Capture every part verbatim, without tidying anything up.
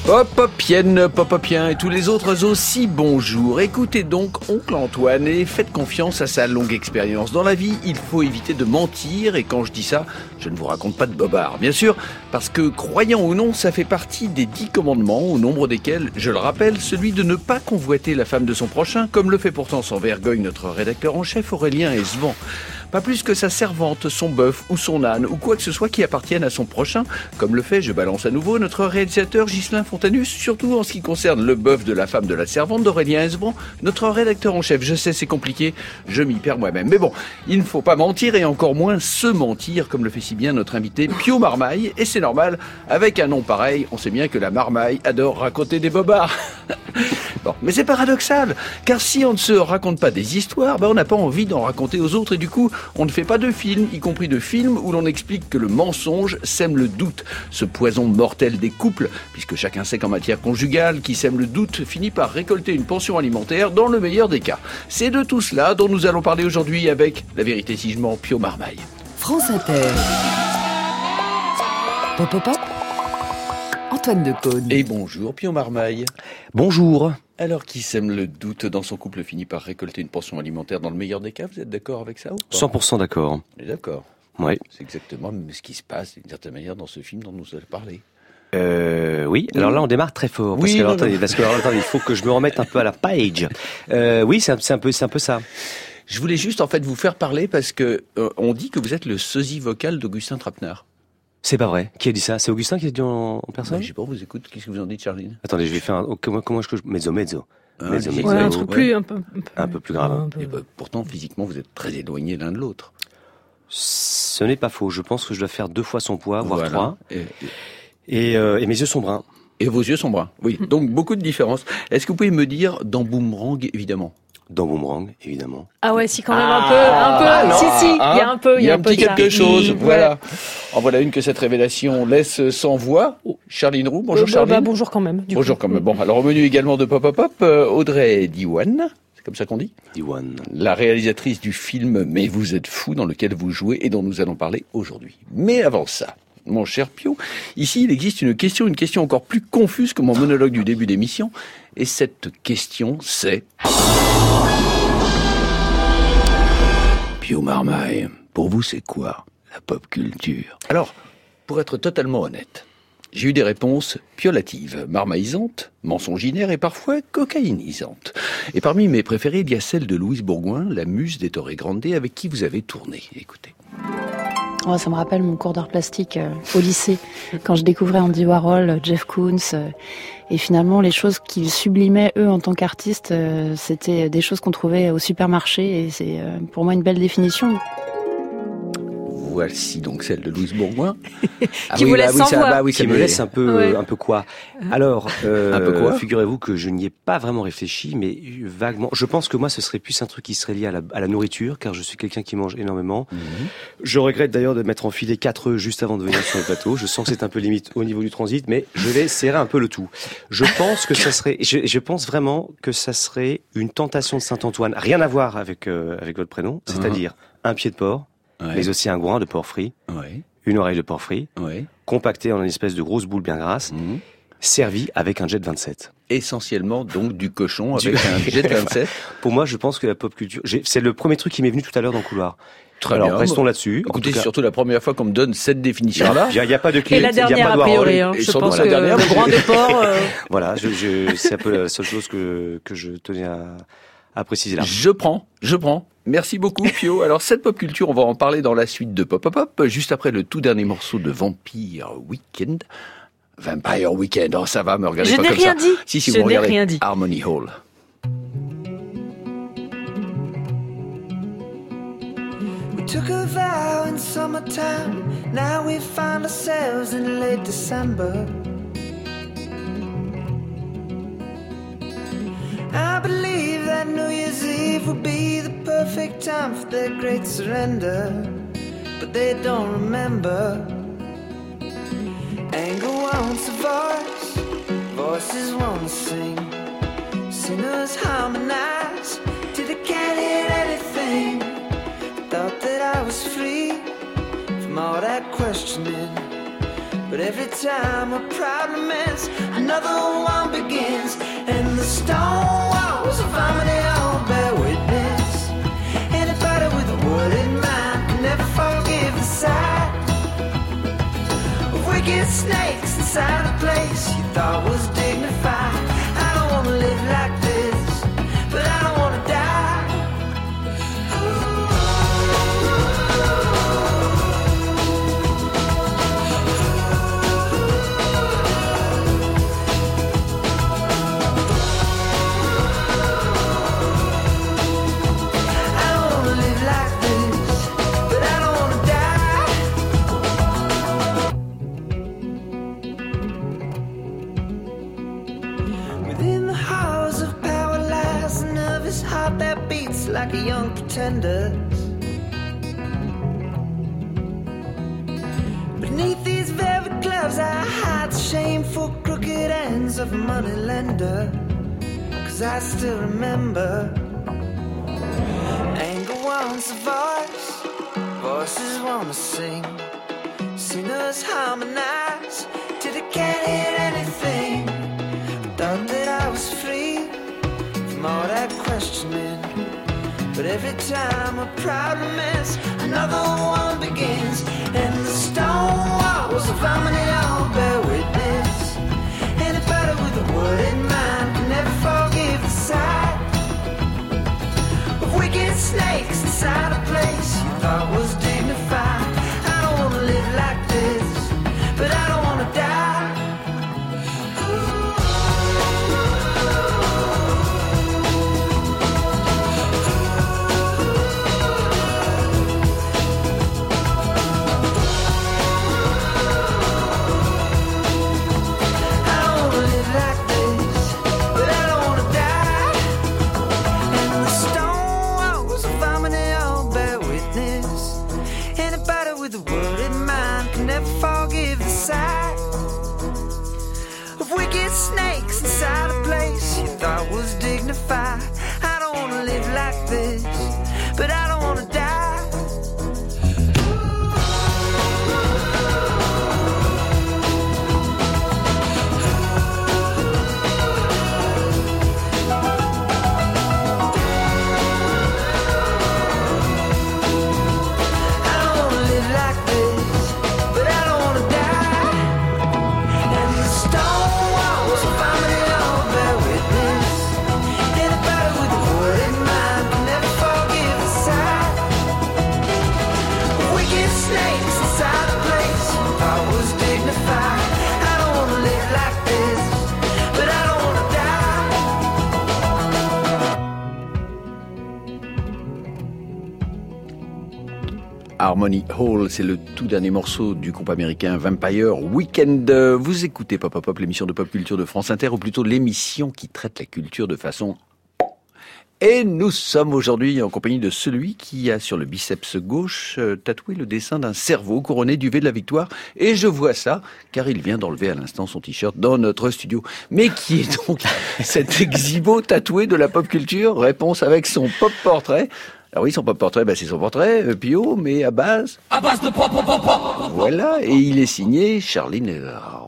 Popopienne, popopien et tous les autres aussi, bonjour. Écoutez donc Oncle Antoine et faites confiance à sa longue expérience. Dans la vie, il faut éviter de mentir et quand je dis ça, je ne vous raconte pas de bobard. Bien sûr, parce que croyant ou non, ça fait partie des dix commandements, au nombre desquels, je le rappelle, celui de ne pas convoiter la femme de son prochain, comme le fait pourtant sans vergogne notre rédacteur en chef Aurélien Esvan. Pas plus que sa servante, son bœuf ou son âne ou quoi que ce soit qui appartienne à son prochain, comme le fait, je balance à nouveau, notre réalisateur Ghislain Fontanus, surtout en ce qui concerne le bœuf de la femme de la servante d'Aurélien Esban, notre rédacteur en chef. Je sais, c'est compliqué, je m'y perds moi-même. Mais bon, il ne faut pas mentir et encore moins se mentir, comme le fait si bien notre invité Pio Marmaille. Et c'est normal, avec un nom pareil, on sait bien que la marmaille adore raconter des bobards. Bon, mais c'est paradoxal, car si on ne se raconte pas des histoires, ben on n'a pas envie d'en raconter aux autres et du coup, on ne fait pas de films, y compris de films où l'on explique que le mensonge sème le doute, ce poison mortel des couples, puisque chacun sait qu'en matière conjugale, qui sème le doute finit par récolter une pension alimentaire dans le meilleur des cas. C'est de tout cela dont nous allons parler aujourd'hui avec, la vérité si je mens, Pio Marmaille. France Inter. Pop, pop, pop. Antoine Decaune. Et bonjour Pio Marmaille. Bonjour. Alors, qui sème le doute dans son couple finit par récolter une pension alimentaire dans le meilleur des cas, vous êtes d'accord avec ça ou pas ? cent pour cent d'accord. On est d'accord. Oui. C'est exactement ce qui se passe, d'une certaine manière, dans ce film dont nous allons parler. Euh, oui. oui. Alors là, on démarre très fort. Parce, oui, que, non, attendez, non. parce que alors, attendez, il faut que je me remette un peu à la page. Euh, oui, c'est un, c'est un peu, c'est un peu ça. Je voulais juste, en fait, vous faire parler parce que euh, on dit que vous êtes le sosie vocal d'Augustin Trapenard. C'est pas vrai. Qui a dit ça ? C'est Augustin qui a dit en, en personne ? Je sais pas, vous écoute. Qu'est-ce que vous en dites, Charline ? Attendez, je vais faire un. Oh, comment, comment est-ce que je. Mezzo, mezzo. Ah, mezzo, ouais, mezzo. Ouais, un truc ouais. plus, un peu, un peu, Un peu plus grave. un peu. Et bah, pourtant, physiquement, vous êtes très éloignés l'un de l'autre. Ce n'est pas faux. Je pense que je dois faire deux fois son poids, voire Voilà. trois. Et, Et, euh, et mes yeux sont bruns. et vos yeux sont bruns. Oui, donc beaucoup de différences. Est-ce que vous pouvez me dire, dans Boomerang, évidemment ? Dans Boomerang, évidemment. Ah ouais, si quand même Ah, un peu, un peu. ah non, si si, il hein, y a un peu, il y a un peu petit de ça. quelque chose. Mmh, Voilà. ouais. En voilà une que cette révélation laisse sans voix. Oh, Charline Roux, bonjour Euh, bah, Charline. bah, bonjour quand même. Du Bonjour coup. quand même. Bon, alors au menu également de Pop Pop Pop, euh, Audrey Diwan, c'est comme ça qu'on dit, Diwan. la réalisatrice du film Mais vous êtes fou, dans lequel vous jouez et dont nous allons parler aujourd'hui. Mais avant ça, mon cher Pio, ici il existe une question, une question encore plus confuse que mon monologue du début d'émission, et cette question c'est... Pio Marmaille, pour vous c'est quoi la pop culture ? Alors, pour être totalement honnête, j'ai eu des réponses piolatives, marmaillisantes, mensonginaires et parfois cocaïnisantes. Et parmi mes préférées, il y a celle de Louise Bourgoin, la muse des Torre Grande, avec qui vous avez tourné. Écoutez. Oh, ça me rappelle mon cours d'art plastique euh, au lycée, quand je découvrais Andy Warhol, Jeff Koons, euh, et finalement les choses qu'ils sublimaient eux en tant qu'artistes, euh, c'était des choses qu'on trouvait au supermarché, et c'est euh, pour moi une belle définition. Voici donc celle de Louise Bourgoin. Ah Qui vous laisse sans voix. bah oui, ça Qui me laisse un peu, Ouais. un peu quoi. Alors, euh, Un peu quoi figurez-vous que je n'y ai pas vraiment réfléchi, mais vaguement. Je pense que moi, ce serait plus un truc qui serait lié à la, à la nourriture, car je suis quelqu'un qui mange énormément. Mhm. Je regrette d'ailleurs de m'être enfilé quatre œufs juste avant de venir sur le plateau. Je sens que c'est un peu limite au niveau du transit, mais je vais serrer un peu le tout. Je pense que ça serait, je, je pense vraiment que ça serait une tentation de Saint-Antoine. Rien à voir avec, euh, avec votre prénom, c'est-à-dire un pied de porc, Ouais. mais aussi un groin de porc frit, Ouais. une oreille de porc frit, Ouais. compacté en une espèce de grosse boule bien grasse, Mhm. servi avec un jet vingt-sept. Essentiellement donc du cochon Du- avec un jet vingt-sept. Pour moi, je pense que la pop culture, j'ai- c'est le premier truc qui m'est venu tout à l'heure dans le couloir. Très Alors, bien. restons là-dessus. En Écoutez, tout c'est cas, surtout la première fois qu'on me donne cette définition-là. il n'y a, pas de clé, Et la il y a dernière pas a de priori, Warhol. hein. Et Je sans pense doute que la dernière, le mais- grand déport. euh, Voilà, je, je, c'est un peu la seule chose que, que je tenais à, à préciser là. Je prends, je prends. Merci beaucoup, Pio. Alors, cette pop culture, on va en parler dans la suite de Pop Pop Pop, juste après le tout dernier morceau de Vampire Weekend. Vampire Weekend, oh, ça va, me regardez Je pas n'ai comme rien ça. dit. Si, si, Je vous n'ai regardez rien dit. Harmony Hall. We took a vow in summertime. Now we find ourselves in late December. I believe that New Year's Eve will be the perfect time for their great surrender. But they don't remember. Anger wants a voice, voices want to sing. Sinners harmonize till they can't hear anything. Thought that I was free from all that questioning. But every time a problem ends, another one begins. And the stone walls of harmony all bear witness. Anybody with a wooden mind can never forgive the sight of wicked snakes inside a place you thought was dignified. I don't wanna live like this, but I don't wanna die. That beats like a young pretender. Beneath these velvet gloves I hide the shameful crooked ends of a money lender. Cause I still remember anger wants a voice, voices wanna sing, sinners harmonize till they can't hear anything. Thought that I was free from all that questioning, but every time a problem ends, another one begins. And the stone walls of harmony all bear witness. Anybody with a wooden mind can never forgive the sight of wicked snakes inside a place you thought was dignified. I don't wanna live like this, but I don't wanna die. Snakes inside a place you thought was dignified. I don't wanna live like this, but I don't wanna die. Harmony Hall, c'est le tout dernier morceau du groupe américain Vampire Weekend. Vous écoutez Pop Pop Pop, l'émission de pop culture de France Inter, ou plutôt l'émission qui traite la culture de façon... Et nous sommes aujourd'hui en compagnie de celui qui a sur le biceps gauche euh, tatoué le dessin d'un cerveau couronné du V de la victoire. Et je vois ça, car il vient d'enlever à l'instant son t-shirt dans notre studio. Mais qui est donc cet exhibo tatoué de la pop culture? Réponse avec son pop portrait. Alors oui, son pop portrait, bah c'est son portrait, euh, Pio, mais à base... À base de pop, pop, pop, pop. Voilà, et il est signé Charline...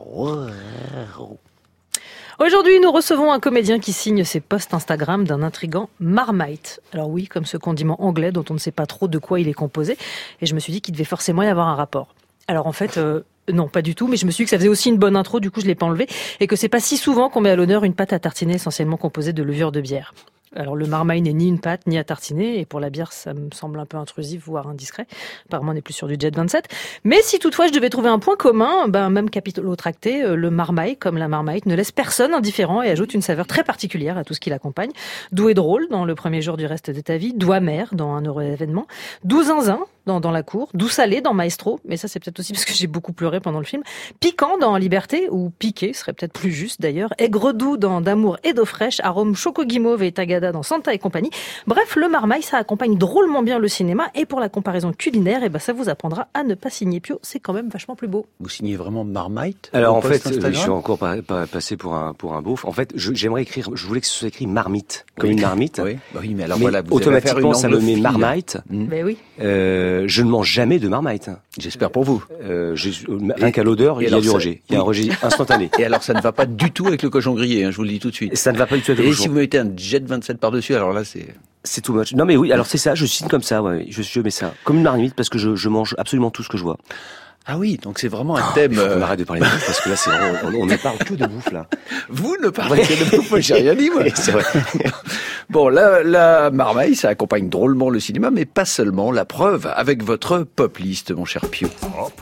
Aujourd'hui, nous recevons un comédien qui signe ses posts Instagram d'un intrigant Marmite. Alors oui, comme ce condiment anglais dont on ne sait pas trop de quoi il est composé. Et je me suis dit qu'il devait forcément y avoir un rapport. Alors en fait... Euh Non, pas du tout, mais je me suis dit que ça faisait aussi une bonne intro, du coup je l'ai pas enlevé, et que c'est pas si souvent qu'on met à l'honneur une pâte à tartiner essentiellement composée de levure de bière. Alors le marmaille n'est ni une pâte, ni à tartiner, et pour la bière, ça me semble un peu intrusif, voire indiscret. Apparemment, on est plus sur du Jet vingt-sept. Mais si toutefois je devais trouver un point commun, ben même capitalotracté, le marmaille, comme la marmite, ne laisse personne indifférent et ajoute une saveur très particulière à tout ce qui l'accompagne. Doux et drôle dans Le premier jour du reste de ta vie, doux amer dans Un heureux événement, doux zinzin dans Dans la cour, doux salé dans Maestro, mais ça c'est peut-être aussi parce que j'ai beaucoup pleuré pendant le film, piquant dans Liberté, ou piqué serait peut-être plus juste d'ailleurs, aigre doux dans D'amour et d'eau fraîche, arôme choco guimauve et tagada dans Santa et compagnie. Bref, le marmaille, ça accompagne drôlement bien le cinéma, et pour la comparaison culinaire, et ben ça vous apprendra à ne pas signer Pio, c'est quand même vachement plus beau. Vous signez vraiment Marmite? Alors en fait, je suis encore pas, pas passé pour un pour un beauf. En fait, je, j'aimerais écrire, je voulais que ce soit écrit marmite, comme oui. une marmite. Oui, bah oui, mais alors mais voilà, vous automatiquement ça me met marmite. marmite. Mmh. Ben oui. Euh, Euh, je ne mange jamais de Marmite. J'espère pour vous. Euh, je, rien qu'à l'odeur, il y a du rejet. Il y a un rejet instantané. Et alors, ça ne va pas du tout avec le cochon grillé, hein, je vous le dis tout de suite. Ça ne va pas du tout avec le Et cochon. si vous mettez un jet vingt-sept par-dessus, alors là, c'est... C'est too much. Non mais oui, alors c'est ça, je signe comme ça, ouais. je, je mets ça. Comme une marmite parce que je, je mange absolument tout ce que je vois. Ah oui, donc c'est vraiment un thème... Il faut qu'on euh, arrête de parler de bouffe parce que là, c'est vraiment, on, on ne parle que de bouffe là. Vous ne parlez que de bouffe, j'ai rien dit, moi. Oui, c'est vrai. Bon, la, la marmaille, ça accompagne drôlement le cinéma, mais pas seulement. La preuve avec votre pop list, mon cher Pio.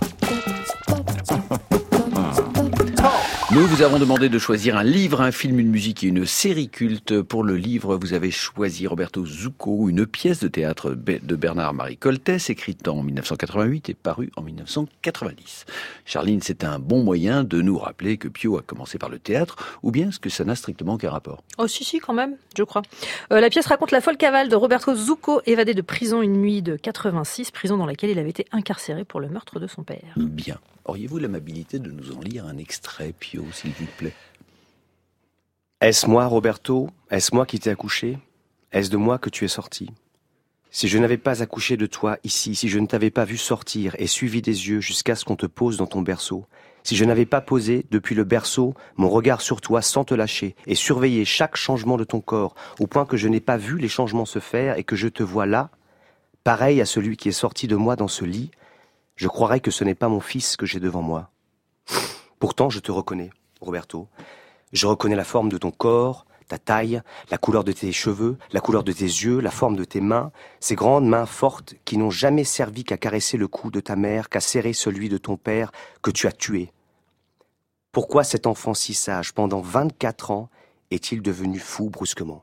Nous vous avons demandé de choisir un livre, un film, une musique et une série culte. Pour le livre, vous avez choisi Roberto Zucco, une pièce de théâtre de Bernard-Marie Coltès, écrite en mille neuf cent quatre-vingt-huit et parue en mille neuf cent quatre-vingt-dix. Charline, c'est un bon moyen de nous rappeler que Pio a commencé par le théâtre, ou bien est-ce que ça n'a strictement aucun rapport? Oh si, si, quand même, je crois. Euh, la pièce raconte la folle cavale de Roberto Zucco, évadé de prison une nuit de quatre-vingt-six, prison dans laquelle il avait été incarcéré pour le meurtre de son père. Bien. Auriez-vous l'amabilité de nous en lire un extrait, Pio, s'il vous plaît? Est-ce moi, Roberto? Est-ce moi qui t'ai accouché? Est-ce de moi que tu es sorti? Si je n'avais pas accouché de toi ici, si je ne t'avais pas vu sortir et suivi des yeux jusqu'à ce qu'on te pose dans ton berceau, si je n'avais pas posé, depuis le berceau, mon regard sur toi sans te lâcher et surveillé chaque changement de ton corps, au point que je n'ai pas vu les changements se faire et que je te vois là, pareil à celui qui est sorti de moi dans ce lit, je croirais que ce n'est pas mon fils que j'ai devant moi. Pourtant, je te reconnais, Roberto. Je reconnais la forme de ton corps, ta taille, la couleur de tes cheveux, la couleur de tes yeux, la forme de tes mains, ces grandes mains fortes qui n'ont jamais servi qu'à caresser le cou de ta mère, qu'à serrer celui de ton père que tu as tué. Pourquoi cet enfant si sage, pendant vingt-quatre ans, est-il devenu fou brusquement?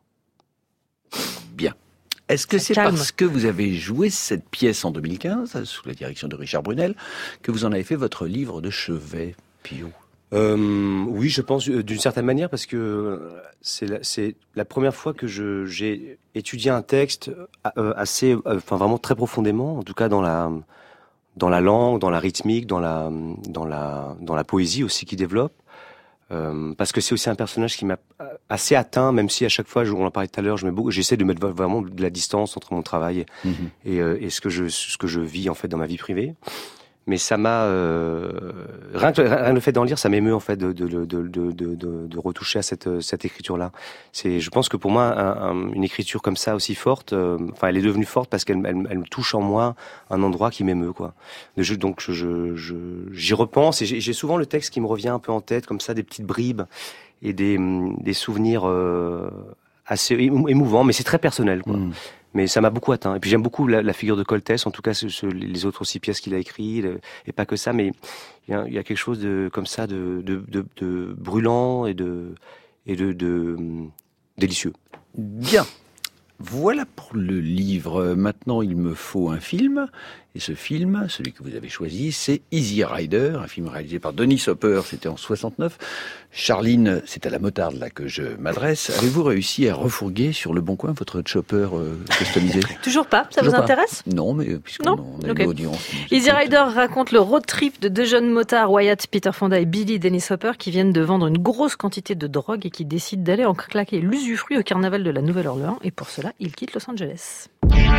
Bien. Est-ce que Ça c'est calme. parce que vous avez joué cette pièce en deux mille quinze, sous la direction de Richard Brunel, que vous en avez fait votre livre de chevet, Pio? Euh, oui, je pense euh, d'une certaine manière parce que euh, c'est la, c'est la première fois que je, j'ai étudié un texte euh, assez, euh, enfin vraiment très profondément, en tout cas dans la dans la langue, dans la rythmique, dans la dans la dans la poésie aussi qui développe. Euh, parce que c'est aussi un personnage qui m'a assez atteint, même si à chaque fois, on en parlait tout à l'heure, je mets beaucoup, j'essaie de mettre vraiment de la distance entre mon travail et, Mmh. et, euh, et ce que je ce que je vis en fait dans ma vie privée. Mais ça m'a euh, rien que rien que le fait d'en lire, ça m'émeut en fait de de de de de, de, de retoucher à cette cette écriture là. C'est, je pense que pour moi, un, un, une écriture comme ça aussi forte, euh, enfin, elle est devenue forte parce qu'elle elle, elle me touche en moi un endroit qui m'émeut quoi. Je, donc je je je j'y repense et j'ai, j'ai souvent le texte qui me revient un peu en tête comme ça, des petites bribes et des des souvenirs euh, assez émouvants, mais c'est très personnel quoi. Mmh. Mais ça m'a beaucoup atteint. Et puis j'aime beaucoup la, la figure de Coltès, en tout cas ce, ce, les autres aussi pièces qu'il a écrites, et pas que ça, mais il y a, il y a quelque chose de comme ça de, de, de, de brûlant et de et de, de hum, délicieux. Bien. Voilà pour le livre. Maintenant, il me faut un film. Et ce film, celui que vous avez choisi, c'est Easy Rider, un film réalisé par Dennis Hopper, c'était en soixante-neuf. Charline, c'est à la motarde là que je m'adresse. Avez-vous réussi à refourguer sur le bon coin votre chopper euh, customisé? Toujours pas, ça Toujours vous pas. intéresse? Non, mais puisqu'on Non on a Ok. une audience. Easy Rider raconte le road trip de deux jeunes motards, Wyatt, Peter Fonda et Billy Dennis Hopper, qui viennent de vendre une grosse quantité de drogue et qui décident d'aller en claquer l'usufruit au carnaval de la Nouvelle-Orléans. Et pour cela, ils quittent Los Angeles.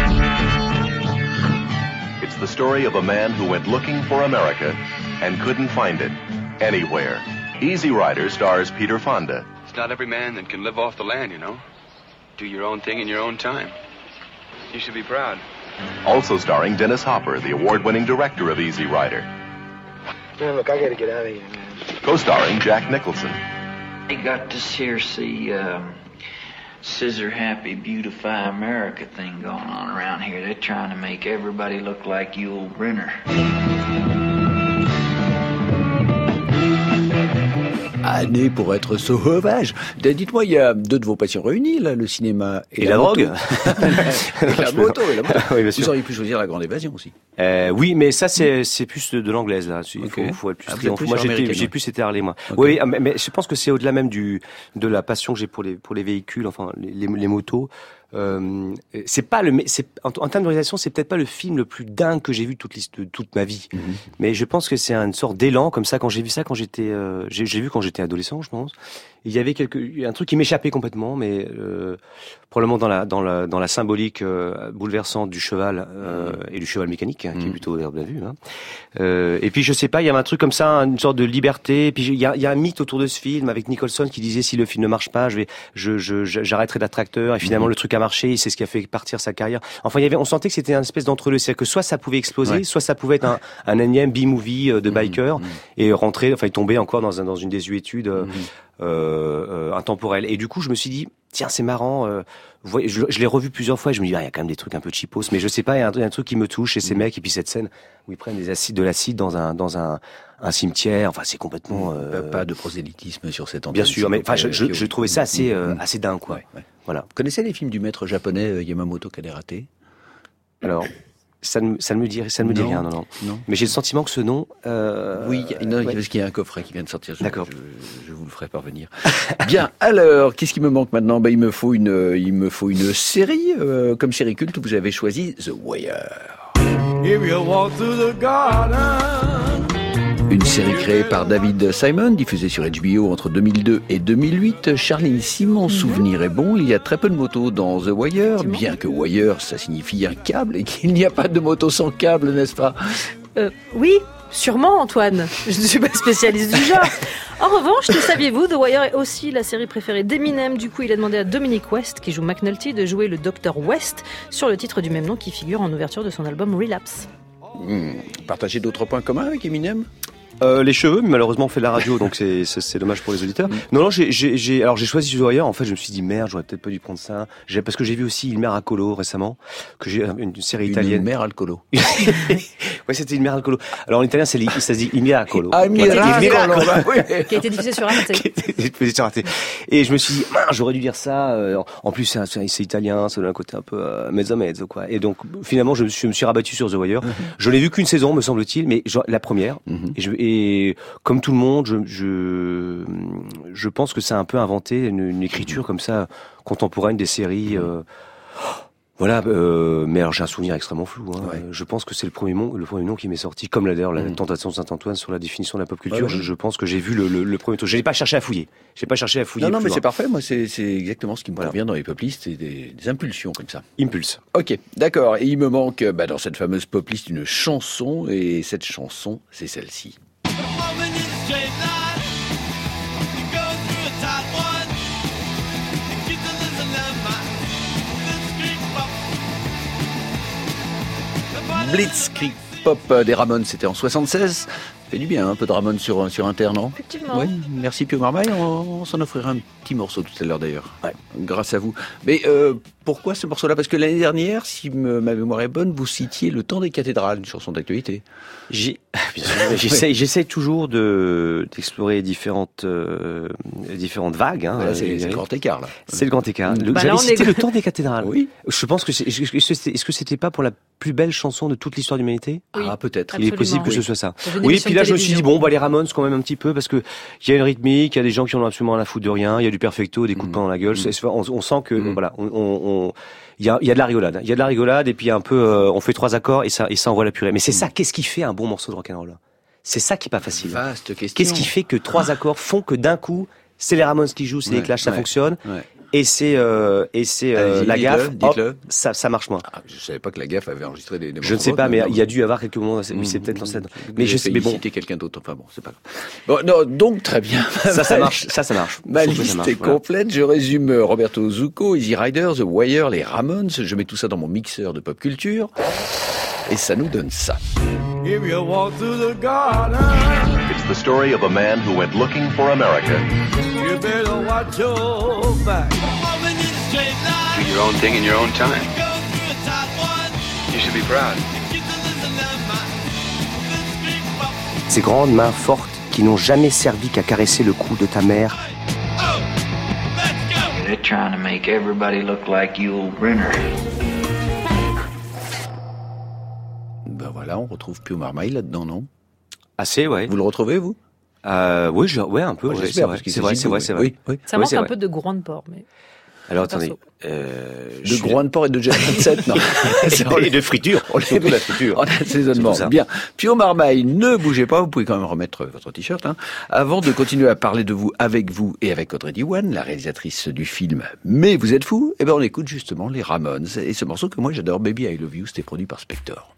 It's the story of a man who went looking for America and couldn't find it anywhere. Easy Rider stars Peter Fonda. It's not every man that can live off the land, you know. Do your own thing in your own time. You should be proud. Also starring Dennis Hopper, the award-winning director of Easy Rider. Man, look, I gotta get out of here, man. Co-starring Jack Nicholson. They got this here, see, um, scissor happy beautify America thing going on around here. They're trying to make everybody look like Yul Brynner. Ah, né pour être sauvage. Dites-moi, il y a deux de vos passions réunies, là, le cinéma et, Et la, la moto. drogue. Et la moto, et la moto. Oui, bien sûr. Vous auriez pu choisir la grande évasion aussi. Euh, oui, mais ça c'est c'est plus de, de l'anglaise là. Il Okay. faut, faut être plus Ah, vous êtes triomphant. plus Moi sur j'ai l'américaine, j'ai ouais. plus été Harley moi. Okay. Oui, mais, mais je pense que c'est au-delà même du de la passion que j'ai pour les pour les véhicules, enfin les, les, les motos. Euh, c'est pas le, c'est en, en termes de réalisation, c'est peut-être pas le film le plus dingue que j'ai vu toute, toute ma vie. Mm-hmm. Mais je pense que c'est une sorte d'élan comme ça. Quand j'ai vu ça, quand j'étais, euh, j'ai, j'ai vu quand j'étais adolescent, je pense. Il y avait quelque, un truc qui m'échappait complètement, mais euh, probablement dans la, dans la, dans la symbolique euh, bouleversante du cheval euh, mm-hmm. et du cheval mécanique, hein, mm-hmm. qui est plutôt herbe à vue. Hein. Euh, et puis je sais pas, il y avait un truc comme ça, une sorte de liberté. Et puis il y a, il y a un mythe autour de ce film avec Nicholson qui disait si le film ne marche pas, je vais, je, je, j'arrêterai d'être acteur. Et finalement mm-hmm. le truc a marché, et c'est ce qui a fait partir sa carrière. Enfin, il y avait, on sentait que c'était une espèce d'entre-deux, c'est-à-dire que soit ça pouvait exploser, ouais. soit ça pouvait être un, un énième B-movie de biker mmh, mmh. et rentrer, enfin, tomber encore dans un, dans une désuétude mmh. euh, euh, intemporelle. Et du coup, je me suis dit, tiens, c'est marrant. Euh, je, je l'ai revu plusieurs fois. Et je me dis, ah, il y a quand même des trucs un peu cheapos, mais je sais pas, il y a un, un truc qui me touche. Et ces mmh. mecs, et puis cette scène où ils prennent des acides, de l'acide dans un, dans un, un cimetière. Enfin, c'est complètement. Euh... Pas, pas de prosélytisme sur cette antenne. Bien sûr, mais enfin, je, je, je trouvais ça assez, euh, assez dingue, quoi. Ouais, ouais. Voilà. Vous connaissez les films du maître japonais Yamamoto Kaderate? Alors, ça ne, ça ne me dit, ça ne me dit non, rien, non, non, non. Mais j'ai le sentiment que ce nom. Euh... Oui, non, ouais. parce qu'il y a un coffret qui vient de sortir. Je, D'accord. Je, je vous le ferai parvenir. Bien. Alors, qu'est-ce qui me manque maintenant? Ben, il me faut une, il me faut une série euh, comme série culte. Vous avez choisi The Wire. If you walk through the garden. Une série créée par David Simon, diffusée sur H B O entre deux mille deux et deux mille huit. Charline, si mon souvenir est bon, il y a très peu de motos dans The Wire, bien que Wire, ça signifie un câble, et qu'il n'y a pas de moto sans câble, n'est-ce pas? euh, Oui, sûrement, Antoine. Je ne suis pas spécialiste du genre. En revanche, le saviez-vous, The Wire est aussi la série préférée d'Eminem. Du coup, il a demandé à Dominic West, qui joue McNulty, de jouer le docteur West sur le titre du même nom qui figure en ouverture de son album Relapse. Mmh. Partagez d'autres points communs avec Eminem? Euh, les cheveux, mais malheureusement on fait de la radio, donc c'est, c'est, c'est dommage pour les auditeurs. Mm. Non, non, j'ai, j'ai, j'ai, alors j'ai choisi The Wire. En fait, je me suis dit merde, j'aurais peut-être pas dû prendre ça. J'ai, parce que j'ai vu aussi Il Mère al Colo récemment, que j'ai une, une série une italienne. Une Mère al Colo. Ouais, c'était Une Mère al Colo. Alors en italien, c'est ça se dit Il Mère al Colo. Ah, Il Mère al Colo. Qui a été diffusé sur Arte. Qui a été diffusé sur Arte. Et je me suis dit, j'aurais dû dire ça. En plus, c'est, un, c'est italien, ça donne un côté un peu euh, mezzo mezzo quoi. Et donc finalement, je, je me suis rabattu sur The Wire. Mm-hmm. Je l'ai vu qu'une saison, me semble-t-il, mais genre, la première. Mm-hmm. Et, je, et comme tout le monde, je, je, je pense que ça a un peu inventé une, une écriture comme ça, contemporaine des séries. Euh, voilà, euh, mais alors j'ai un souvenir extrêmement flou. Hein. Ouais. Je pense que c'est le premier nom, le premier nom qui m'est sorti, comme là d'ailleurs la mmh. Tentation de Saint-Antoine sur la définition de la pop culture. Ouais, ouais. Je, je pense que j'ai vu le, le, le premier truc. Je n'ai pas cherché à fouiller. J'ai pas cherché à fouiller. Non, non, mais loin. c'est parfait. Moi, c'est, c'est exactement ce qui me voilà. convient dans les pop-listes, c'est des, des impulsions comme ça. Impulse. Ok, d'accord. Et il me manque, bah, dans cette fameuse pop-liste, une chanson, et cette chanson, c'est celle-ci. Blitzkrieg Pop des Ramones, c'était en soixante-seize. Ça fait du bien, un peu de Ramones sur, sur Inter, non? Effectivement. Oui, merci Pio Marmaille, on, on s'en offrira un petit morceau tout à l'heure d'ailleurs. Ouais, grâce à vous. Mais euh, pourquoi ce morceau-là? Parce que l'année dernière, si me, ma mémoire est bonne, vous citiez Le Temps des cathédrales, une chanson d'actualité. J'ai, j'essaie, j'essaie toujours de d'explorer différentes euh, différentes vagues. Hein, voilà, c'est, c'est le grand écart là. C'est le grand écart. Le, bah j'avais là, cité est... Le Temps des cathédrales. Oui. Je pense que c'est, est-ce que c'était pas pour la plus belle chanson de toute l'histoire de l'humanité? Oui. Ah peut-être. Il est possible que oui. ce soit ça. Oui. Puis là, je me suis dit bon, bah les Ramones quand même un petit peu parce que il y a une rythmique, il y a des gens qui ont absolument rien à foutre de rien, il y a du perfecto, des coups de poing dans la gueule. Mmh. C'est, on, on sent que mmh. voilà, on, on, on il y a, il y a de la rigolade. Il y a de la rigolade et puis un peu, euh, on fait trois accords et ça, et ça envoie la purée. Mais c'est mmh. ça, qu'est-ce qui fait un bon morceau de rock'n'roll? C'est ça qui est pas facile. Vaste question. Qu'est-ce qui fait que trois accords font que d'un coup, c'est les Ramones qui jouent, c'est ouais, les Clash, ça ouais, fonctionne. Ouais. Et c'est euh, et c'est euh, la gaffe, dites-le, hop, ça ça marche moins. Ah, je savais pas que la gaffe avait enregistré des. des je ne sais pas, mais il y a dû y avoir quelques moments. C'est, mmh, c'est peut-être l'ancêtre. Mais je sais. Mais bon, citer quelqu'un d'autre. Enfin bon, c'est pas grave. Bon, non, donc très bien. Ça, ça marche. Ça, ça marche. Ma liste marche, est voilà. complète. Je résume Roberto Zucco, Easy Rider, The Wire, les Ramones. Je mets tout ça dans mon mixeur de pop culture. Et ça nous donne ça. If you walk through the garden, it's the story of a man who went looking for America. You better watch your back. Do your own thing in your own time. You should be proud. Ces grandes mains fortes qui n'ont jamais servi qu'à caresser le cou de ta mère. They're trying to make everybody look like Yul Brynner. Ben voilà, on retrouve Pio Marmaille là-dedans, non? Assez, ouais. Vous le retrouvez, vous? euh, Oui, je, ouais, un peu. Ouais, ouais, c'est vrai, c'est vrai, c'est vrai, c'est vrai. Oui, oui. Ça ouais, manque un vrai. peu de Grand Port, mais... Alors attendez. Euh, de groin de porc et de jet set, non. Et de friture. On surtout la friture. En assaisonnement. Bien. Pio Marmaille, ne bougez pas, vous pouvez quand même remettre votre t-shirt, hein. Avant de continuer à parler de vous avec vous et avec Audrey Diwan, la réalisatrice du film Mais vous êtes fous, eh ben on écoute justement les Ramones. Et ce morceau que moi j'adore, Baby I Love You, c'était produit par Spector.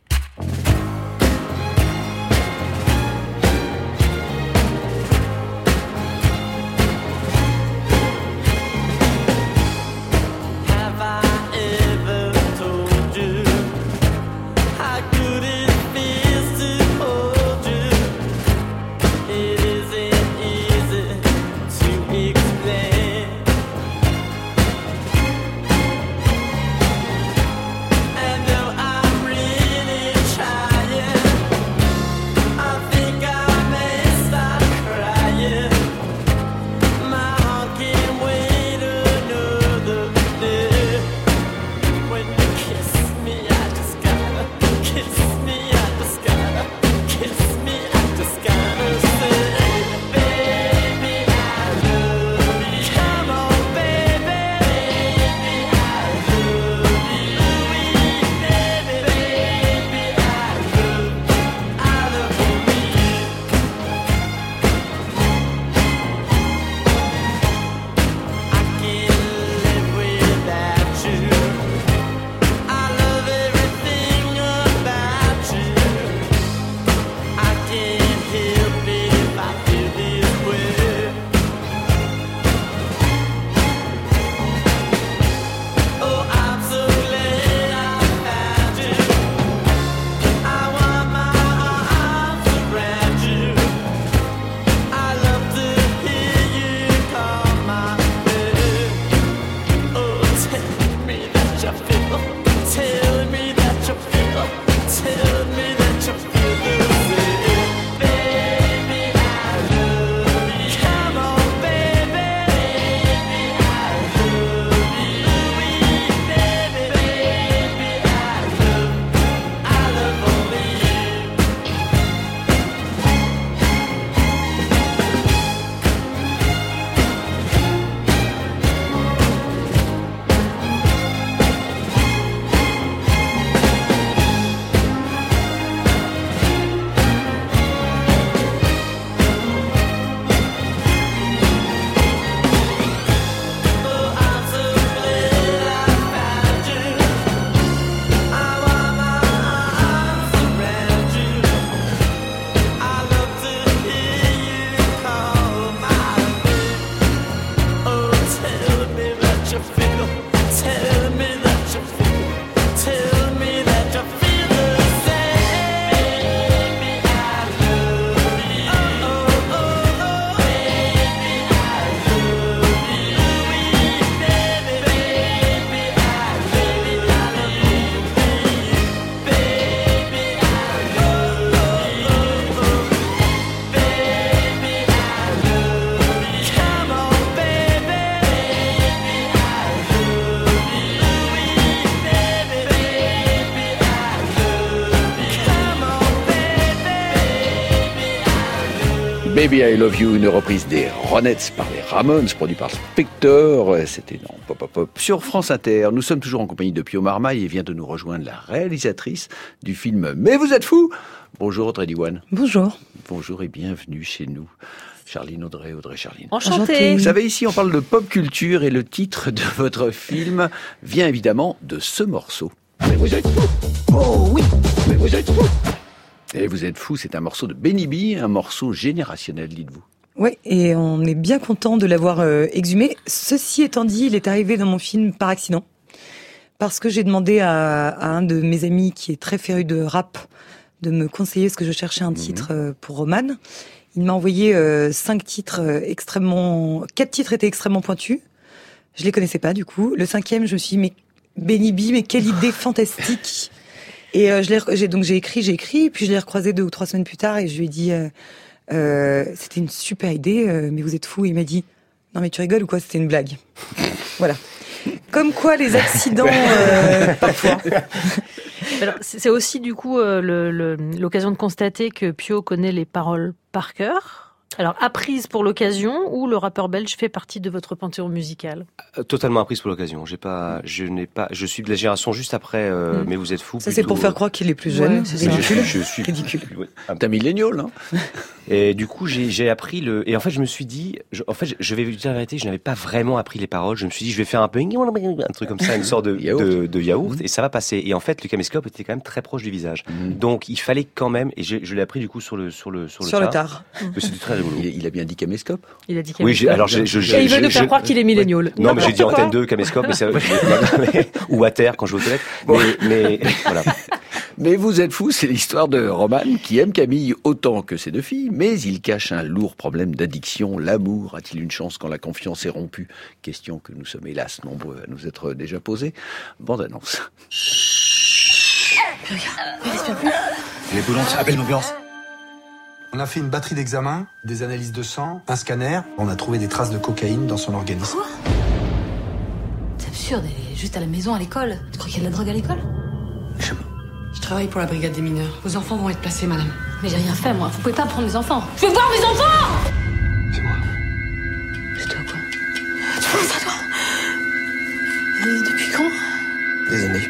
Baby I Love You, une reprise des Ronettes par les Ramones, produit par Spector. C'était dans Pop Pop Pop sur France Inter. Nous sommes toujours en compagnie de Pio Marmaille et vient de nous rejoindre la réalisatrice du film Mais vous êtes fous. Bonjour Audrey Diwan. Bonjour. Bonjour et bienvenue chez nous. Charline Audrey, Audrey Charline. Enchantée. Vous savez, ici on parle de pop culture et le titre de votre film vient évidemment de ce morceau. Mais vous êtes fous. Oh oui, mais vous êtes fous. Et vous êtes fous, c'est un morceau de Benny B, un morceau générationnel, dites-vous. Oui, et on est bien content de l'avoir euh, exhumé. Ceci étant dit, il est arrivé dans mon film par accident. Parce que j'ai demandé à, à un de mes amis qui est très féru de rap de me conseiller ce que je cherchais un titre euh, pour Roman. Il m'a envoyé euh, cinq titres euh, extrêmement... Quatre titres étaient extrêmement pointus. Je les connaissais pas du coup. Le cinquième, je me suis dit, mais Benny B, mais quelle idée fantastique. Et euh, je l'ai, j'ai, donc j'ai écrit, j'ai écrit, puis je l'ai recroisé deux ou trois semaines plus tard et je lui ai dit, euh, euh, c'était une super idée, euh, mais vous êtes fou. Et il m'a dit, non mais tu rigoles ou quoi, c'était une blague. Voilà. Comme quoi les accidents, euh, parfois. Alors, c'est aussi du coup euh, le, le, l'occasion de constater que Pio connaît les paroles par cœur. Alors, apprise pour l'occasion ou le rappeur belge fait partie de votre panthéon musical ? Euh, Totalement apprise pour l'occasion. J'ai pas, je n'ai pas, je suis de la génération juste après, euh, Mm. mais vous êtes fous. Ça, c'est pour faire croire qu'il est plus jeune. Ouais, c'est Mais ça. je suis, je suis Ridicule. ouais, un T'as millénial, hein. Et du coup, j'ai, j'ai appris le. Et en fait, je me suis dit, je, en fait, je vais vous dire la vérité, je n'avais pas vraiment appris les paroles. Je me suis dit, je vais faire un peu un truc comme ça, une sorte de Yaourt. de, de yaourt, et ça va passer. Et en fait, le caméscope était quand même très proche du visage. Mhm. Donc, il fallait quand même. Et je, je l'ai appris du coup sur le sur le sur le Sur le tard. tard. Mais c'était très rigolo. Il, il a bien dit caméscope. Il a dit qu'il Oui, j'ai, alors j'ai, je, Et il veut je- nous faire je- croire qu'il est millénial. Non, mais j'ai dit N'importe quoi. antenne deux, caméscope, mais ça, mais- ou à terre quand je vais aux toilettes. Mais, mais voilà. Mais vous êtes fous, c'est l'histoire de Roman qui aime Camille autant que ses deux filles, mais il cache un lourd problème d'addiction. L'amour a-t-il une chance quand la confiance est rompue ? Question que nous sommes hélas nombreux à nous être déjà posée. Bande annonce. Les boulantes, appelle l'ambulance. On a fait une batterie d'examens, des analyses de sang, un scanner. On a trouvé des traces de cocaïne dans son organisme. Quoi ? C'est absurde, elle est juste à la maison, à l'école. Tu crois qu'il y a de la drogue à l'école ? Je travaille pour la brigade des mineurs. Vos enfants vont être placés, madame. Mais j'ai rien fait, moi. Vous pouvez pas prendre mes enfants. Je veux voir mes enfants ! C'est moi. C'est toi, quoi ? Je pense à toi. Et depuis quand ? Des années.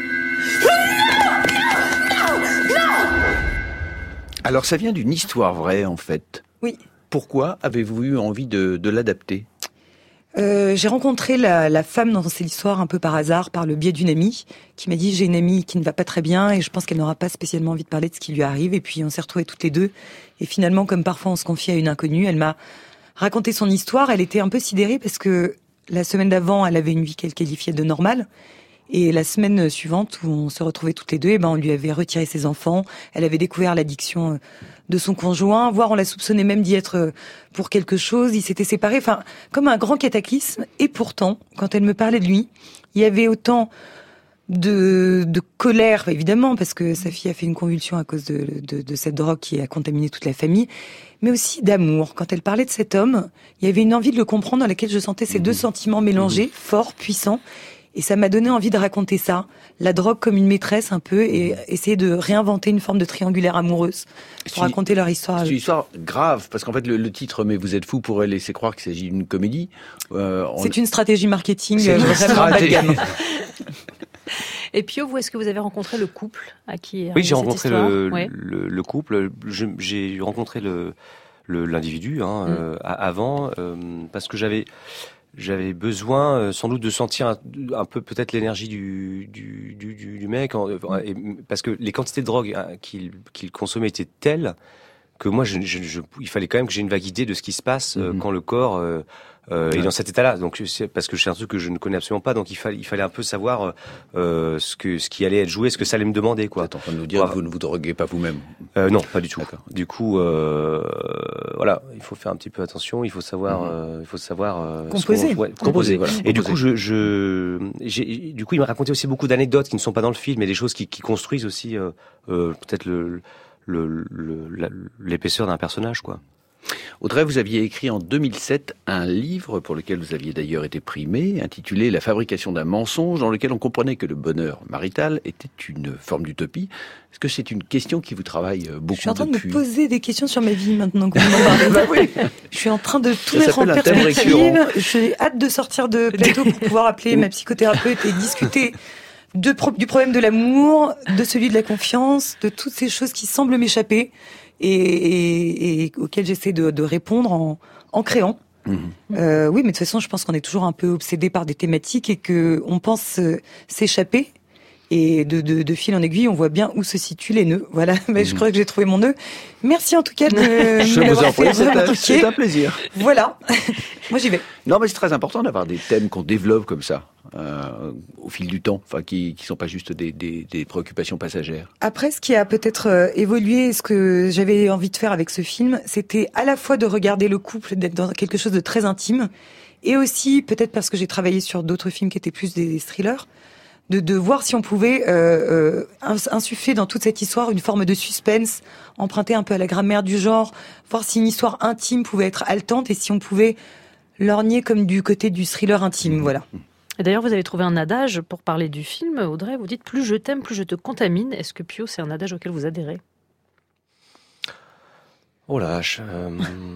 Alors ça vient d'une histoire vraie en fait. Oui. Pourquoi avez-vous eu envie de, de l'adapter ? Euh, j'ai rencontré la, la femme dans cette histoire un peu par hasard, par le biais d'une amie, qui m'a dit j'ai une amie qui ne va pas très bien et je pense qu'elle n'aura pas spécialement envie de parler de ce qui lui arrive. Et puis on s'est retrouvés toutes les deux. Et finalement, comme parfois on se confie à une inconnue, elle m'a raconté son histoire. Elle était un peu sidérée parce que la semaine d'avant, elle avait une vie qu'elle qualifiait de normale. Et la semaine suivante, où on se retrouvait toutes les deux, eh ben on lui avait retiré ses enfants. Elle avait découvert l'addiction de son conjoint, voire on la soupçonnait même d'y être pour quelque chose. Ils s'étaient séparés, enfin, comme un grand cataclysme. Et pourtant, quand elle me parlait de lui, il y avait autant de, de colère, évidemment, parce que sa fille a fait une convulsion à cause de, de, de cette drogue qui a contaminé toute la famille, mais aussi d'amour. Quand elle parlait de cet homme, il y avait une envie de le comprendre dans laquelle je sentais ces deux sentiments mélangés, forts, puissants. Et ça m'a donné envie de raconter ça, la drogue comme une maîtresse un peu, et essayer de réinventer une forme de triangulaire amoureuse pour C'est- raconter leur histoire. C'est une histoire grave, parce qu'en fait le, le titre « Mais vous êtes fous » pourrait laisser croire qu'il s'agit d'une comédie. Euh, on- C'est une stratégie marketing C'est euh, une vraiment bas de stratégie. gamme. Et Pio, vous, est-ce que vous avez rencontré le couple à qui est Oui, j'ai arrivée cette rencontré histoire le, Ouais. le, le couple. Je- j'ai rencontré le le- l'individu hein, Mm. euh, a- avant euh, parce que j'avais j'avais besoin euh, sans doute de sentir un, un peu peut-être l'énergie du du, du, du, du mec en- et- parce que les quantités de drogue hein, qu'il qu'il consommait étaient telles que moi je, je, je- il fallait quand même que j'ai une vague idée de ce qui se passe euh, quand le corps euh, euh, est Ouais. dans cet état-là. Donc c'est parce que c'est un truc que je ne connais absolument pas, donc il fallait il fallait un peu savoir euh, ce que ce qui allait être joué, ce que ça allait me demander quoi. Vous êtes en train de nous dire que vous ne vous droguez pas vous-même. Euh, non, pas du tout. Du coup, euh, voilà, il faut faire un petit peu attention. Il faut savoir, euh, il faut savoir euh, ce Composer. qu'on- ouais, Composer, composer. voilà, Et du composer. coup, je, je, j'ai, du coup, il m'a raconté aussi beaucoup d'anecdotes qui ne sont pas dans le film, mais des choses qui, qui construisent aussi euh, euh, peut-être le, le, le, la- l'épaisseur d'un personnage, quoi. Audrey, vous aviez écrit en deux mille sept un livre pour lequel vous aviez d'ailleurs été primé, intitulé « La fabrication d'un mensonge », dans lequel on comprenait que le bonheur marital était une forme d'utopie. Est-ce que c'est une question qui vous travaille beaucoup Je suis en train depuis de me poser des questions sur ma vie maintenant que vous m'en parlez. Bah oui. Je suis en train de tout Ça mettre en s'appelle un thème perspective. récurrent. J'ai hâte de sortir de plateau pour pouvoir appeler ma psychothérapeute et discuter de pro- du problème de l'amour, de celui de la confiance, de toutes ces choses qui semblent m'échapper et, et, et auxquelles j'essaie de, de répondre en, en créant. Mmh. Euh, oui, mais de toute façon, je pense qu'on est toujours un peu obsédé par des thématiques et que on pense euh, s'échapper. Et de, de, de fil en aiguille, on voit bien où se situent les nœuds. Voilà, mais je crois que j'ai trouvé mon nœud. Merci en tout cas de Je vous m'avoir en prie, fait c'est un, remarquer. c'est un plaisir. Voilà, moi j'y vais. Non, mais c'est très important d'avoir des thèmes qu'on développe comme ça, euh, au fil du temps, enfin, qui qui sont pas juste des, des, des préoccupations passagères. Après, ce qui a peut-être euh, évolué, ce que j'avais envie de faire avec ce film, c'était à la fois de regarder le couple, d'être dans quelque chose de très intime, et aussi, peut-être parce que j'ai travaillé sur d'autres films qui étaient plus des, des thrillers, de, de voir si on pouvait euh, euh, insuffler dans toute cette histoire une forme de suspense, emprunter un peu à la grammaire du genre, voir si une histoire intime pouvait être haletante et si on pouvait lorgner comme du côté du thriller intime, voilà. Et d'ailleurs, vous avez trouvé un adage pour parler du film, Audrey. Vous dites « Plus je t'aime, plus je te contamine ». Est-ce que Pio, c'est un adage auquel vous adhérez ? Oh la vache. Euh...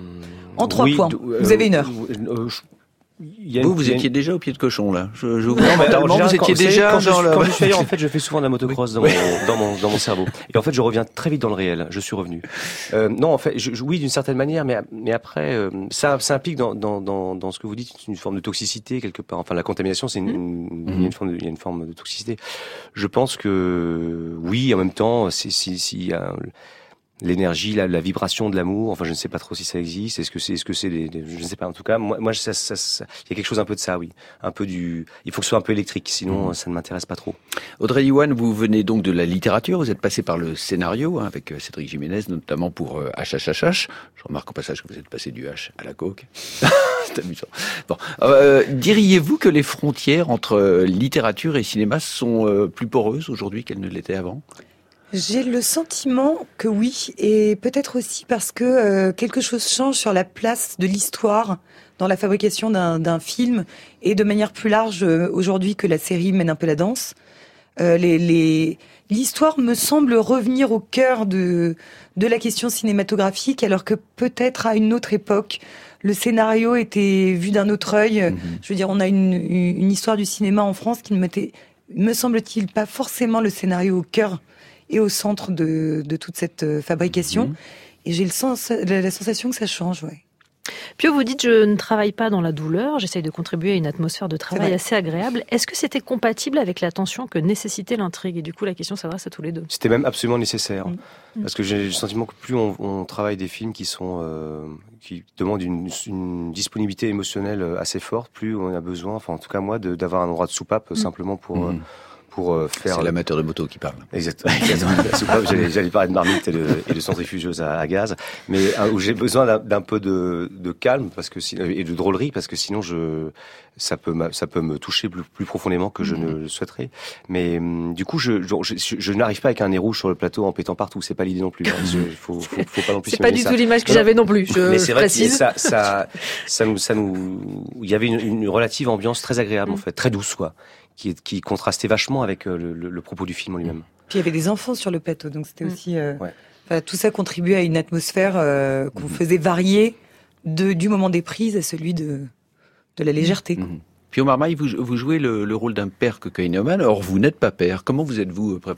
En trois oui, points. Euh, vous avez une heure. Euh, je... Vous, une, vous étiez une... déjà au pied de cochon, là. Je, je vous non, mais alors, vous étiez déjà quand, je, dans quand la... je suis ailleurs, en fait, je fais souvent de la motocross dans, oui. mon, dans, mon, dans mon cerveau. Et en fait, je reviens très vite dans le réel. Je suis revenu. Euh, non, en fait, je, je, oui, d'une certaine manière, mais, mais après, euh, ça, ça implique dans, dans, dans, dans ce que vous dites une forme de toxicité quelque part. Enfin, la contamination, c'est une, une, mmh. il y a une forme de, il y a une forme de toxicité. Je pense que oui, en même temps, si, si, si, euh, l'énergie, la, la vibration de l'amour. Enfin, je ne sais pas trop si ça existe. Est-ce que c'est, est-ce que c'est, des, des, je ne sais pas. En tout cas, moi, moi, ça, ça, ça, il y a quelque chose un peu de ça, oui, un peu du. Il faut que ce soit un peu électrique, sinon mmh. ça ne m'intéresse pas trop. Audrey Diwan, vous venez donc de la littérature. Vous êtes passé par le scénario hein, avec Cédric Jiménez, notamment pour euh, H H H H. Je remarque au passage que vous êtes passé du H à la coke. C'est amusant. Bon, euh, diriez-vous que les frontières entre littérature et cinéma sont euh, plus poreuses aujourd'hui qu'elles ne l'étaient avant? J'ai le sentiment que oui, et peut-être aussi parce que euh, quelque chose change sur la place de l'histoire dans la fabrication d'un, d'un film, et de manière plus large euh, aujourd'hui que la série mène un peu la danse. Euh, les, les... L'histoire me semble revenir au cœur de, de la question cinématographique, alors que peut-être à une autre époque, le scénario était vu d'un autre œil. Mmh. Je veux dire, on a une, une histoire du cinéma en France qui ne mettait, me semble-t-il, pas forcément le scénario au cœur et au centre de, de toute cette fabrication. Mmh. Et j'ai le sens, la, la sensation que ça change, ouais. Pio, vous dites, je ne travaille pas dans la douleur, j'essaye de contribuer à une atmosphère de travail assez agréable. Est-ce que c'était compatible avec la tension que nécessitait l'intrigue? Et du coup, la question s'adresse à tous les deux. C'était même absolument nécessaire. Mmh. Parce que j'ai le sentiment que plus on, on travaille des films qui sont, euh, qui demandent une, une disponibilité émotionnelle assez forte, plus on a besoin, enfin en tout cas moi, de, d'avoir un endroit de soupape mmh. simplement pour... Mmh. Euh, pour faire... C'est l'amateur de moto qui parle. Exactement. j'allais, j'allais parler de marmite et de, et de centrifugeuse à, à gaz, mais où j'ai besoin d'un, d'un peu de, de calme parce que et de drôlerie parce que sinon je ça peut ça peut me toucher plus, plus profondément que je mmh. ne le souhaiterais. Mais du coup, je, je, je, je n'arrive pas avec un nez rouge sur le plateau en pétant partout. C'est pas l'idée non plus. Il faut, faut, faut pas non plus. C'est pas du ça. tout l'image que non. j'avais non plus. Je mais c'est vrai précise. que ça, ça, ça nous, ça nous, il y avait une, une relative ambiance très agréable mmh. en fait, très douce quoi. Qui, qui contrastait vachement avec le, le, le propos du film en lui-même. Puis il y avait des enfants sur le plateau, donc c'était mmh. aussi... Euh, ouais. enfin, tout ça contribuait à une atmosphère euh, qu'on mmh. faisait varier de, du moment des prises à celui de, de la légèreté. Mmh. Pio Marmaille, vous, vous jouez le, le rôle d'un père cocaïnomane, or vous n'êtes pas père. Comment vous êtes-vous préparé ?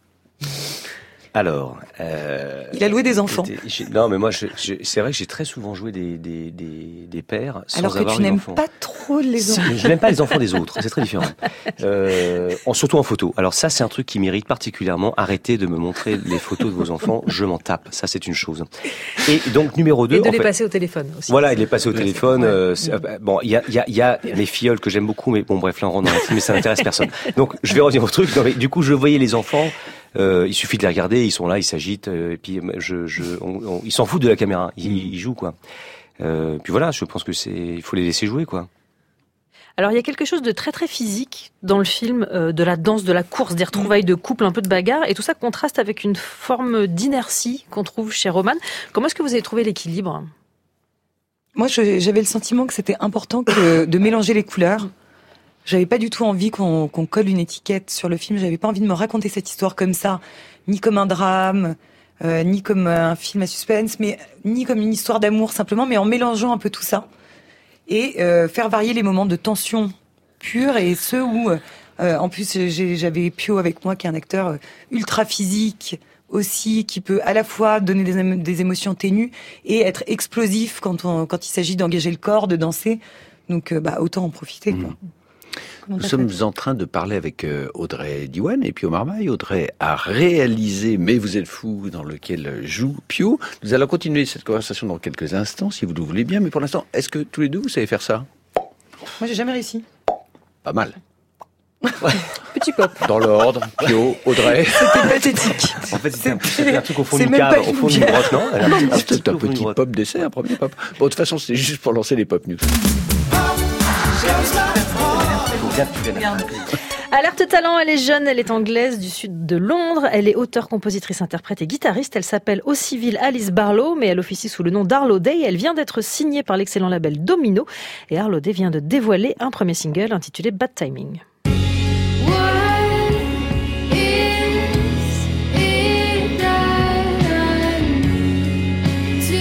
Alors, euh, il a loué des enfants. Non, mais moi, je, je, c'est vrai que j'ai très souvent joué des des des, des pères sans Alors avoir que tu n'aimes enfant. pas trop les enfants. Je n'aime pas les enfants des autres. C'est très différent. Euh, en, surtout en photo. Alors ça, c'est un truc qui m'irrite particulièrement. Arrêtez de me montrer les photos de vos enfants. Je m'en tape. Ça, c'est une chose. Et donc numéro deux. Et de en les fait, passer au téléphone aussi. Voilà, il est passé au téléphone. Ouais. Euh, mmh. Bon, il y a il y a il y a les filleuls que j'aime beaucoup, mais bon, bref, là on rentre dans la film, mais ça n'intéresse personne. Donc je vais revenir au truc. Non, mais, du coup, je voyais les enfants. Euh, il suffit de les regarder, ils sont là, ils s'agitent, euh, et puis je, je, on, on, ils s'en foutent de la caméra, ils, ils jouent quoi. Euh, puis voilà, je pense que c'est, il faut les laisser jouer quoi. Alors il y a quelque chose de très très physique dans le film, euh, de la danse, de la course, des retrouvailles de couple, un peu de bagarre, et tout ça contraste avec une forme d'inertie qu'on trouve chez Roman. Comment est-ce que vous avez trouvé l'équilibre ? Moi, je, j'avais le sentiment que c'était important que, de mélanger les couleurs. J'avais pas du tout envie qu'on, qu'on colle une étiquette sur le film. J'avais pas envie de me raconter cette histoire comme ça, ni comme un drame, euh, ni comme un film à suspense, mais ni comme une histoire d'amour simplement, mais en mélangeant un peu tout ça et euh, faire varier les moments de tension pure et ceux où, euh, en plus, j'ai, j'avais Pio avec moi, qui est un acteur ultra physique aussi, qui peut à la fois donner des, émo- des émotions ténues et être explosif quand on, quand il s'agit d'engager le corps, de danser. Donc, euh, bah, autant en profiter, quoi. Mmh. Nous sommes en train de parler avec Audrey Diwan et Pio Marmaille. Audrey a réalisé Mais vous êtes fou, dans lequel joue Pio. Nous allons continuer cette conversation dans quelques instants, si vous le voulez bien. Mais pour l'instant, est-ce que tous les deux, vous savez faire ça ? Moi, j'ai jamais réussi. Pas mal. Petit pop. Dans l'ordre, Pio, Audrey. C'était pathétique. En fait, c'était un, c'était un truc au fond d'une cave, au fond d'une grotte, non ? C'était un petit pop d'essai, un premier pop. Bon, de toute façon, c'était juste pour lancer les pop news. Alerte talent, elle est jeune, elle est anglaise du sud de Londres, elle est auteure, compositrice, interprète et guitariste. Elle s'appelle au civil Alice Barlow, mais elle officie sous le nom d'Arlo Day. Elle vient d'être signée par l'excellent label Domino et Arlo Day vient de dévoiler un premier single intitulé Bad Timing. To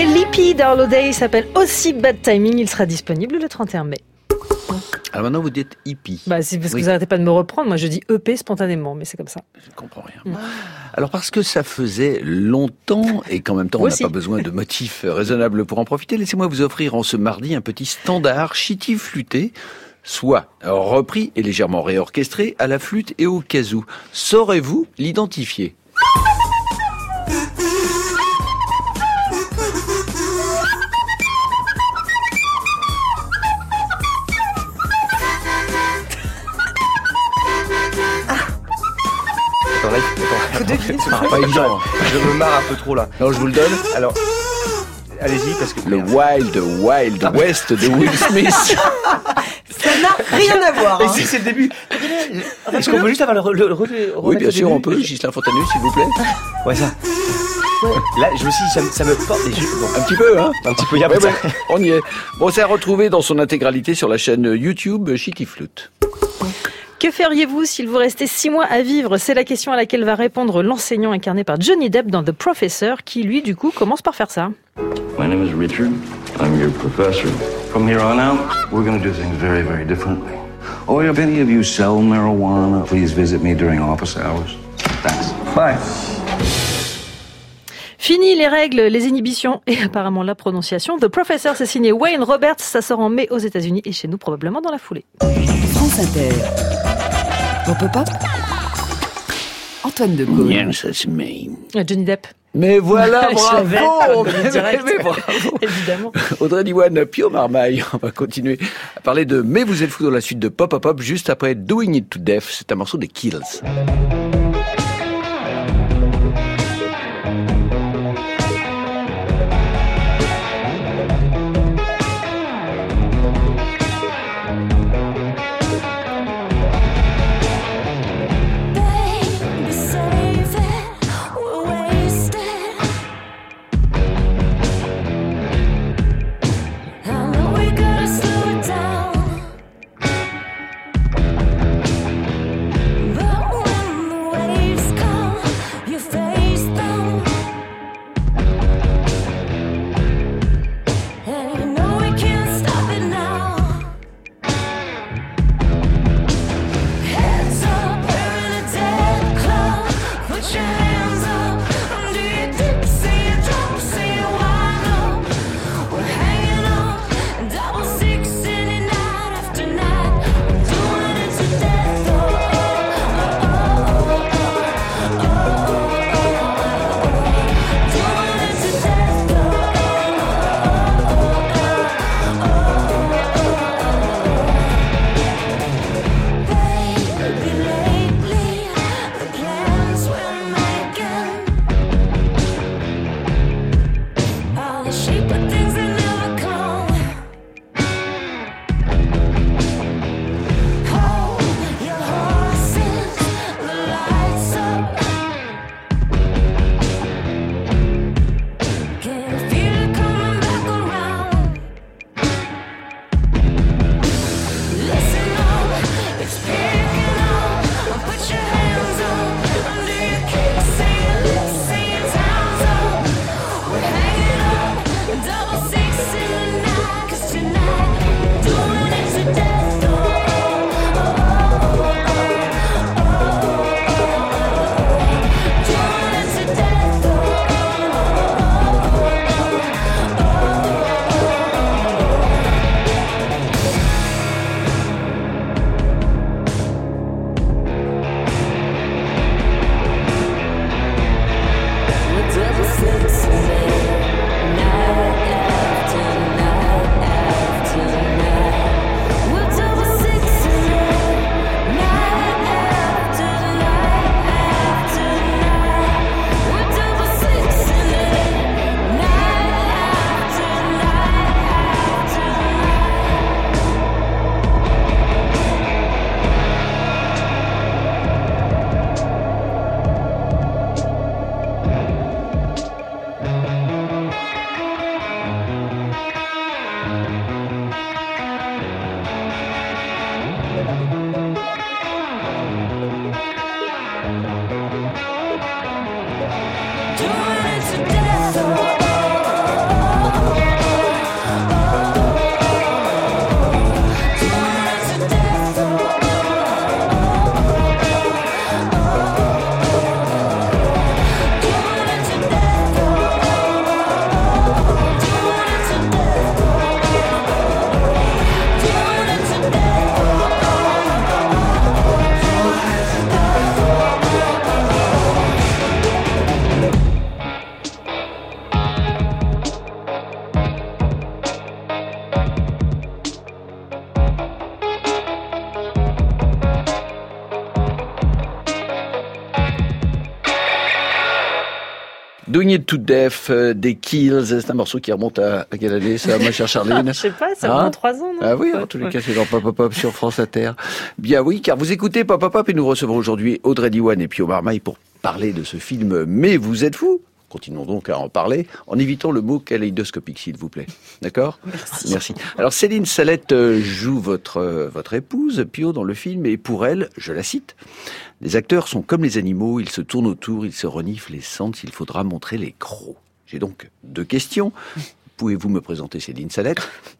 l'E P d'Arlo Day, il s'appelle aussi Bad Timing, il sera disponible le trente et un mai. Alors maintenant, vous dites hippie. Bah, c'est parce Oui. que vous n'arrêtez pas de me reprendre. Moi, je dis E P spontanément, mais c'est comme ça. Je ne comprends rien. Mm. Alors parce que ça faisait longtemps et qu'en même temps on n'a Aussi. pas besoin de motifs raisonnables pour en profiter, laissez-moi vous offrir en ce mardi un petit standard chétif flûté, soit repris et légèrement réorchestré à la flûte et au kazoo. Saurez-vous l'identifier ? Attends, là, il- Faut deviner. attends. Pas évident. Je me marre un peu trop là. Alors je vous le donne. Alors, allez-y parce que Le Wild Wild West de Will Smith. Ça n'a rien à voir. Mais hein. si c'est le début. Est-ce qu'on peut juste avoir le, le, le, le Oui, bien sûr, on peut. Ghislain Fontanus, s'il vous plaît. Ouais, ça. Là, je me suis dit, ça, me- ça me porte les yeux. Bon, Un petit peu, hein. un petit peu, il y a Ouais, pas de ouais, on y est. Bon, c'est à retrouver dans son intégralité sur la chaîne YouTube Shitty Flute. Que feriez-vous s'il vous restait six mois à vivre? C'est la question à laquelle va répondre l'enseignant incarné par Johnny Depp dans The Professor, qui lui, du coup, commence par faire ça. My name is Richard. I'm your professor. From here on out, we're going to do things very, very differently. Oh, if any of you sell marijuana, please visit me during office hours. Thanks. Bye. Fini les règles, les inhibitions et apparemment la prononciation. The Professor, c'est signé Wayne Roberts. Ça sort en mai aux États-Unis et chez nous probablement dans la foulée. France Inter. Pop Pop Pop. Antoine de Gaulle. Yes, it's me. Euh, Johnny Depp. Mais voilà, Je l'avais, bravo! euh, mais, direct. mais bravo! Évidemment. Audrey Diwan, Pio Marmaille. On va continuer à parler de Mais vous êtes fou dans la suite de Pop Pop Pop juste après Doing It to Death. C'est un morceau des Kills. Baby, save it. We're wasted. I know we gotta slow it down. But when the Doing It to Death, euh, des Kills, c'est un morceau qui remonte à, à quelle année ça, ma chère Charline? Je sais pas, ça remonte hein trois ans, non? Ah oui, en tous les cas, c'est dans Pop Pop Pop sur France Inter. Bien oui, car vous écoutez Pop Pop Pop et nous recevons aujourd'hui Audrey Diwan et Pio Marmaille pour parler de ce film Mais vous êtes fous. Continuons donc à en parler en évitant le mot kaléidoscopique, s'il vous plaît. D'accord ? Merci. Merci. Alors Céline Salette joue votre, votre épouse, Pio, dans le film, et pour elle, je la cite, « Les acteurs sont comme les animaux, ils se tournent autour, ils se reniflent et sentent, il faudra montrer les crocs. » J'ai donc deux questions. Pouvez-vous me présenter Céline Salette ?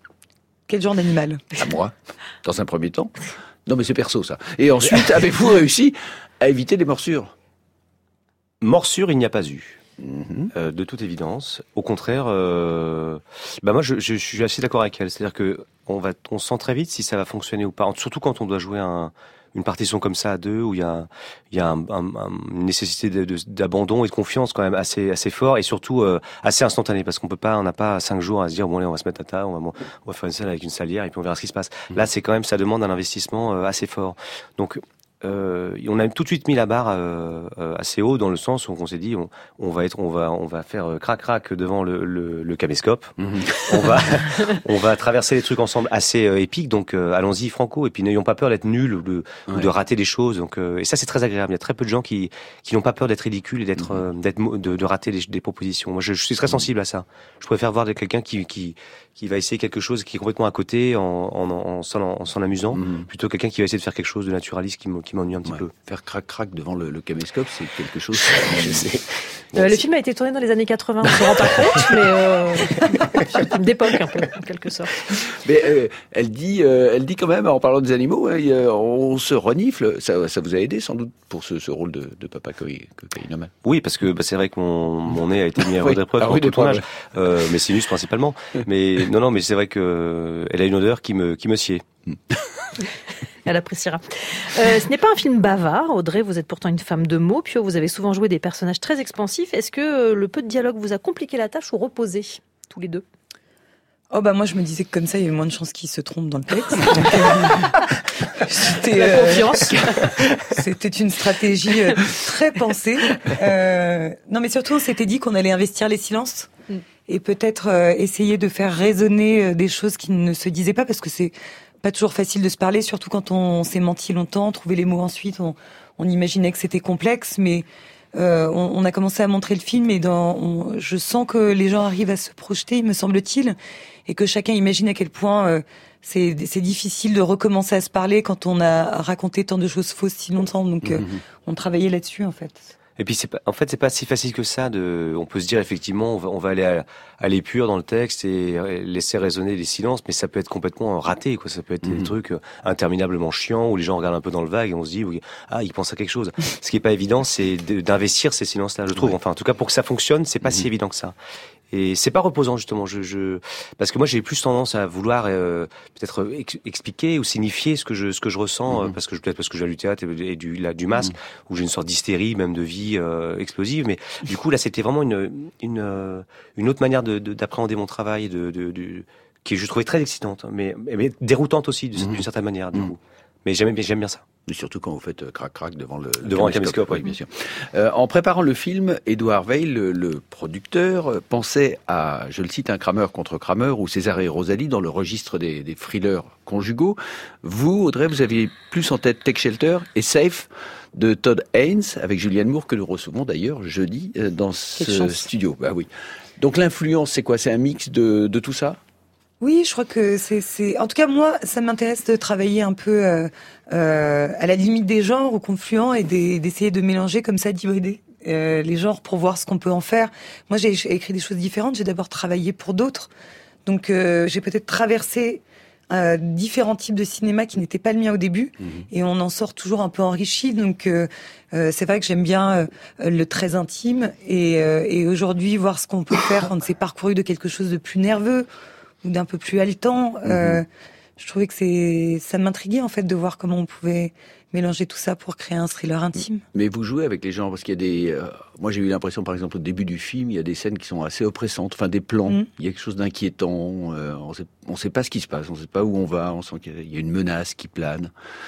Quel genre d'animal ? À moi, dans un premier temps. Non mais c'est perso ça. Et ensuite, avez-vous réussi à éviter les morsures ? Morsure, il n'y a pas eu. Mmh. Euh, de toute évidence. Au contraire, euh, bah moi je, je, je suis assez d'accord avec elle. C'est-à-dire que on va, on sent très vite si ça va fonctionner ou pas. Surtout quand on doit jouer un, une partition comme ça à deux, où il y a, il y a un, un, un, une nécessité de, de, d'abandon et de confiance quand même assez, assez fort et surtout euh, assez instantané parce qu'on peut pas, on n'a pas cinq jours à se dire bon allez on va se mettre à table, on va, on va faire une scène avec une salière et puis on verra ce qui se passe. Mmh. Là c'est quand même ça demande un investissement euh, assez fort. Donc Euh, on a tout de suite mis la barre euh, euh, assez haut dans le sens où on s'est dit on, on va être on va on va faire crac crac devant le, le, le caméscope. Mmh. on va on va traverser les trucs ensemble assez euh, épiques donc euh, allons-y franco et puis n'ayons pas peur d'être nuls ou de, ouais. ou de rater des choses donc euh, et ça c'est très agréable. Il y a très peu de gens qui qui n'ont pas peur d'être ridicules et d'être mmh. euh, d'être de, de rater des, des propositions. Moi je, je suis très sensible à ça. Je préfère voir quelqu'un qui qui qui va essayer quelque chose qui est complètement à côté en en en s'en en, s'en amusant mmh. plutôt que quelqu'un qui va essayer de faire quelque chose de naturaliste qui me qui m'ennuie un petit ouais. peu. Faire crac-crac devant le, le caméscope, c'est quelque chose... je sais. Euh, le film a été tourné dans les années quatre-vingts, on ne se rend pas compte, mais euh, c'est une d'époque un peu, en quelque sorte. Mais euh, elle dit, euh, elle dit quand même, en parlant des animaux, hein, on se renifle. Ça, ça vous a aidé sans doute pour ce, ce rôle de, de papa cocaïnomane. Oui, parce que bah, c'est vrai que mon, mon nez a été mis à rude épreuve dans tout tournage. Euh, mes sinus principalement. Mais non, non, mais c'est vrai que elle a une odeur qui me qui me sied. Elle appréciera. Euh, ce n'est pas un film bavard. Audrey, vous êtes pourtant une femme de mots. Pio, vous avez souvent joué des personnages très expansifs. Est-ce que euh, le peu de dialogue vous a compliqué la tâche ou reposé, tous les deux ? Oh bah moi je me disais que comme ça il y avait moins de chances qu'il se trompe dans le texte. C'était la euh, confiance. C'était une stratégie euh, très pensée. Euh, non mais surtout on s'était dit qu'on allait investir les silences mm. et peut-être euh, essayer de faire résonner euh, des choses qui ne se disaient pas parce que c'est pas toujours facile de se parler, surtout quand on, on s'est menti longtemps, trouver les mots ensuite, on, on imaginait que c'était complexe, mais euh, on, on a commencé à montrer le film et dans, on, je sens que les gens arrivent à se projeter, me semble-t-il, et que chacun imagine à quel point euh, c'est, c'est difficile de recommencer à se parler quand on a raconté tant de choses fausses si longtemps, donc euh, mmh. on travaillait là-dessus en fait. Et puis c'est pas, en fait c'est pas si facile que ça de, on peut se dire effectivement on va, on va aller à, à l'épure dans le texte et laisser résonner les silences, mais ça peut être complètement raté quoi, ça peut être mmh. des trucs interminablement chiants où les gens regardent un peu dans le vague et on se dit oui, ah ils pensent à quelque chose. Ce qui est pas évident c'est de, d'investir ces silences-là, je trouve. Ouais. Enfin en tout cas pour que ça fonctionne c'est pas mmh. si évident que ça. Et c'est pas reposant justement, je, je parce que moi j'ai plus tendance à vouloir euh, peut-être ex- expliquer ou signifier ce que je ce que je ressens, mmh. euh, parce que je peut-être parce que je viens du théâtre et, et du là, du masque mmh. où j'ai une sorte d'hystérie même de vie euh, explosive. Mais du coup là c'était vraiment une une euh, une autre manière de, de d'appréhender mon travail, de, de, de qui je trouvais très excitante, mais mais déroutante aussi d'une mmh. certaine manière du mmh. coup. Mais j'aime j'aime bien ça. Mais surtout quand vous faites euh, crac-crac devant le devant un caméscope, oui, bien sûr. Euh, en préparant le film, Edouard Veil, le, le producteur, pensait à, je le cite, un Kramer contre Kramer ou César et Rosalie dans le registre des, des thrillers conjugaux. Vous, Audrey, vous aviez plus en tête Take Shelter et Safe de Todd Haynes avec Julianne Moore que nous recevons d'ailleurs jeudi dans ce studio. Bah oui. Donc l'influence, c'est quoi ? C'est un mix de, de tout ça ? Oui, je crois que c'est, c'est... En tout cas, moi, ça m'intéresse de travailler un peu euh, euh, à la limite des genres, au confluent, et des, d'essayer de mélanger comme ça, d'hybrider euh, les genres pour voir ce qu'on peut en faire. Moi, j'ai écrit des choses différentes. J'ai d'abord travaillé pour d'autres. Donc, euh, j'ai peut-être traversé euh, différents types de cinéma qui n'étaient pas le mien au début. Mmh. Et on en sort toujours un peu enrichi. Donc, euh, euh, c'est vrai que j'aime bien euh, le très intime. Et, euh, et aujourd'hui, voir ce qu'on peut faire quand on s'est parcouru de quelque chose de plus nerveux ou d'un peu plus haletant. Mmh. Euh, je trouvais que c'est, ça m'intriguait en fait de voir comment on pouvait mélanger tout ça pour créer un thriller intime. Mais vous jouez avec les gens parce qu'il y a des, euh, moi j'ai eu l'impression par exemple au début du film, il y a des scènes qui sont assez oppressantes, enfin des plans, mmh. il y a quelque chose d'inquiétant, euh, on sait, on sait pas ce qui se passe, on sait pas où on va, on sent qu'il y a une menace qui plane.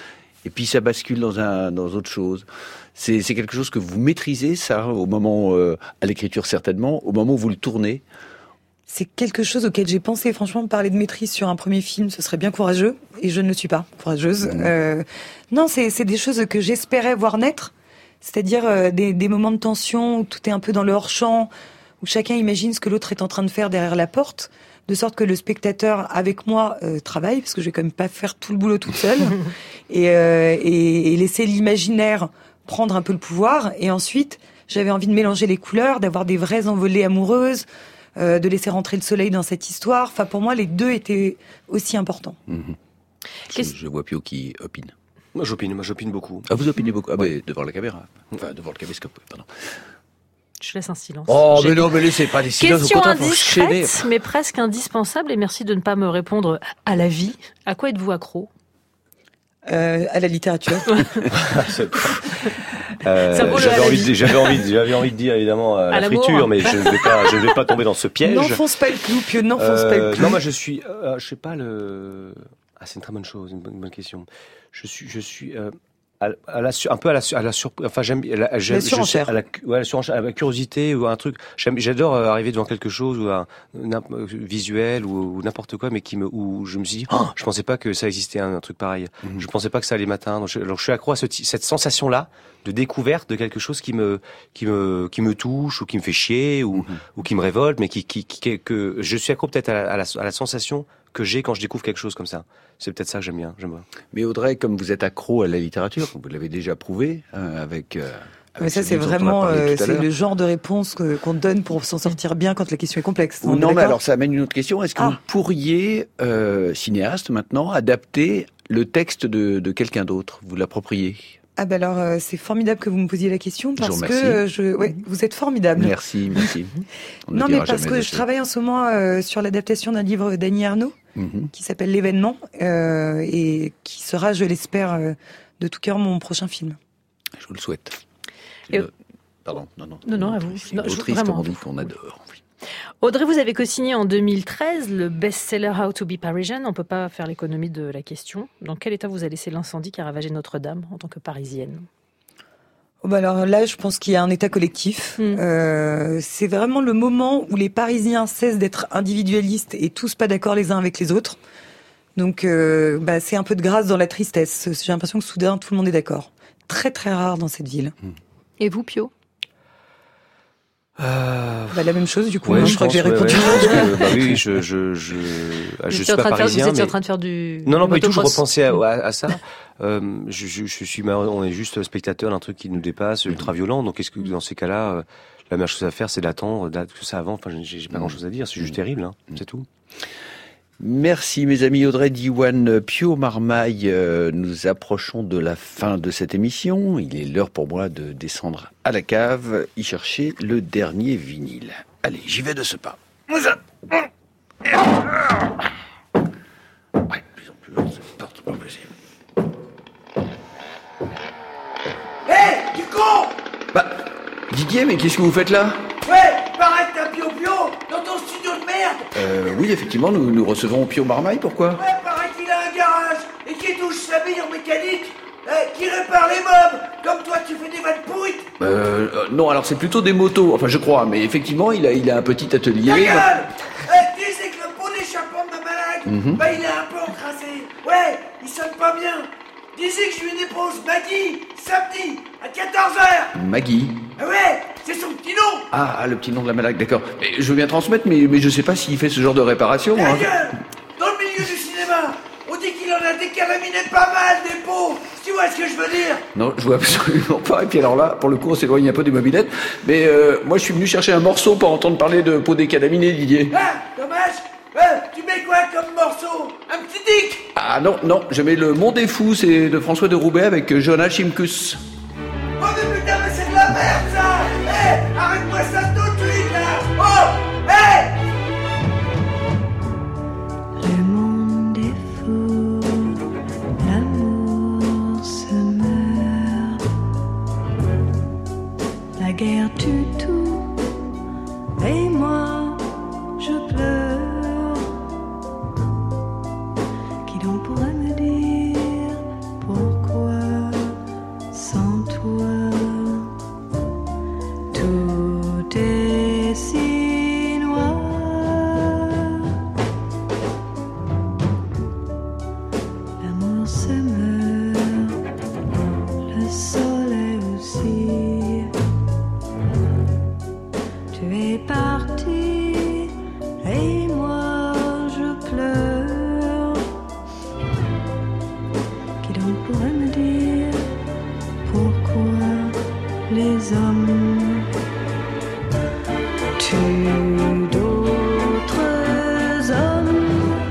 et puis ça bascule dans un dans autre chose. C'est, c'est quelque chose que vous maîtrisez, ça, au moment, euh, à l'écriture certainement, au moment où vous le tournez. C'est quelque chose auquel j'ai pensé. Franchement, parler de maîtrise sur un premier film, ce serait bien courageux, et je ne le suis pas courageuse. Mmh. Euh, non, c'est, c'est des choses que j'espérais voir naître, c'est-à-dire euh, des, des moments de tension où tout est un peu dans le hors-champ, où chacun imagine ce que l'autre est en train de faire derrière la porte, de sorte que le spectateur, avec moi, euh, travaille, parce que je vais quand même pas faire tout le boulot toute seule, et, euh, et, et laisser l'imaginaire prendre un peu le pouvoir. Et ensuite, j'avais envie de mélanger les couleurs, d'avoir des vraies envolées amoureuses, euh, de laisser rentrer le soleil dans cette histoire. Enfin, pour moi, les deux étaient aussi importants. Mmh. Je, je vois Pio qui opine. Moi, j'opine, moi, j'opine beaucoup. Ah, vous opinez beaucoup? Ah, ouais. Devant la caméra. Enfin, devant le caméscope, pardon. Je laisse un silence. Oh, J'ai... mais non, mais laissez pas des silences. Question indiscrète, mais presque indispensable, et merci de ne pas me répondre à la vie. À quoi êtes-vous accro? Euh, à la littérature. euh, j'avais, envie de, j'avais, envie de, j'avais envie de dire évidemment à, à la friture, mais je ne vais pas, je ne vais pas tomber dans ce piège. N'enfonce pas le clou, Pio, n'enfonce euh, pas le clou. Non, moi je suis, euh, je sais pas le. Ah, c'est une très bonne chose, une bonne, une bonne question. Je suis, je suis. Euh, À, à la, un peu à la, à la surprise, enfin j'aime, la, j'aime, la surenchère, à la, ouais, la surenchère, à la curiosité ou un truc. J'aime, j'adore arriver devant quelque chose ou un, un visuel ou, ou n'importe quoi, mais qui me, où je me suis dit, oh, je pensais pas que ça existait un, un truc pareil. Mm-hmm. Je pensais pas que ça allait m'atteindre. Je, alors je suis accro à ce, cette sensation-là de découverte de quelque chose qui me, qui me, qui me touche ou qui me fait chier ou, mm-hmm. ou qui me révolte, mais qui, qui, qui, que je suis accro peut-être à la, à la, à la sensation que j'ai quand je découvre quelque chose comme ça. C'est peut-être ça que j'aime bien. J'aime bien. Mais Audrey, comme vous êtes accro à la littérature, vous l'avez déjà prouvé hein, avec... Euh... Mais ça, c'est vraiment euh, c'est le genre de réponse que, qu'on donne pour s'en sortir bien quand la question est complexe. Non, d'accord mais alors ça amène une autre question. Est-ce que ah. vous pourriez, euh, cinéaste maintenant, adapter le texte de, de quelqu'un d'autre, vous l'approprier? Ah ben alors euh, c'est formidable que vous me posiez la question parce que euh, je ouais, vous êtes formidable. Merci, merci. Non mais parce que je travaille en ce moment euh, sur l'adaptation d'un livre d'Annie Ernaux mm-hmm. qui s'appelle L'événement euh, et qui sera, je l'espère, euh, de tout cœur mon prochain film. Je vous le souhaite. Et... Le... Pardon, non non. Non non, à vous. C'est une autrice comme on dit qu'on adore. Audrey, vous avez co-signé en deux mille treize le best-seller How to be Parisian. On ne peut pas faire l'économie de la question. Dans quel état vous a laissé l'incendie qui a ravagé Notre-Dame en tant que Parisienne? Oh bah alors là, je pense qu'il y a un état collectif. Mmh. Euh, c'est vraiment le moment où les Parisiens cessent d'être individualistes et tous pas d'accord les uns avec les autres. Donc euh, bah, c'est un peu de grâce dans la tristesse. J'ai l'impression que soudain, tout le monde est d'accord. Très très rare dans cette ville. Mmh. Et vous, Pio? Euh... Bah, la même chose du coup. Ouais, hein, je, je crois pense, que j'ai ouais, répondu. Ouais, que, bah oui, je je je je suis pas parisien. Vous étiez mais... en train de faire du. Non non pas du tout. Je repensais à, à, à ça. euh, je, je, je suis on est juste spectateur d'un truc qui nous dépasse, ultra violent. Donc est-ce que dans ces cas-là, euh, la meilleure chose à faire, c'est d'attendre, que ça avance. Enfin, j'ai, j'ai pas grand-chose à dire. C'est juste terrible. Hein, c'est tout. Merci mes amis. Audrey Diwan, Pio Marmaille, euh, nous approchons de la fin de cette émission. Il est l'heure pour moi de descendre à la cave, y chercher le dernier vinyle. Allez, j'y vais de ce pas. Ouais, de plus en plus lourd, c'est partout pas possible. Hé, hey, du con! Bah, Didier, mais qu'est-ce que vous faites là? Ouais, paraît que t'as Pio Pio dans ton studio de merde! Euh, oui, effectivement, nous, nous recevons Pio Marmaille, pourquoi? Ouais, paraît qu'il a un garage et qu'il touche sa bille en mécanique, eh, qui répare les meubles, comme toi tu fais des vannes pourrites! Euh, euh, non, alors c'est plutôt des motos, enfin je crois, mais effectivement, il a, il a un petit atelier. Ta gueule! Eh, tu sais que le pot d'échappement de ma malade, mm-hmm. bah il est un peu encrassé. Ouais, il sonne pas bien. Disais que je lui dépose Maggie, samedi, à quatorze heures. Maggie? Ah ouais, c'est son petit nom. Ah, le petit nom de la malade, d'accord. Mais je veux bien transmettre, mais, mais je sais pas s'il fait ce genre de réparation. Ta hein. gueule! Dans le milieu du cinéma, on dit qu'il en a décaraminé pas mal des pots. Tu vois ce que je veux dire? Non, je vois absolument pas. Et puis alors là, pour le coup, on s'éloigne un peu des mobilettes. Mais euh, moi, je suis venu chercher un morceau pour entendre parler de pots décalaminés, Didier. Ah, dommage. Euh, tu mets quoi comme morceau? Un petit dick? Ah non, non, je mets le Monde des Fous, c'est de François de Roubaix avec Jonas Chimkus. Oh mais putain, mais c'est de la merde ça! Hé, hey, arrête-moi ça tout de suite là! Oh! Hé! Hey! Le monde est fou, l'amour se meurt, la guerre tue tout, et moi je pleure. Qui donc pourrait me dire pourquoi? soleil aussi. Tu es parti et moi je pleure. Qui donc pourrait me dire pourquoi les hommes tuent d'autres hommes?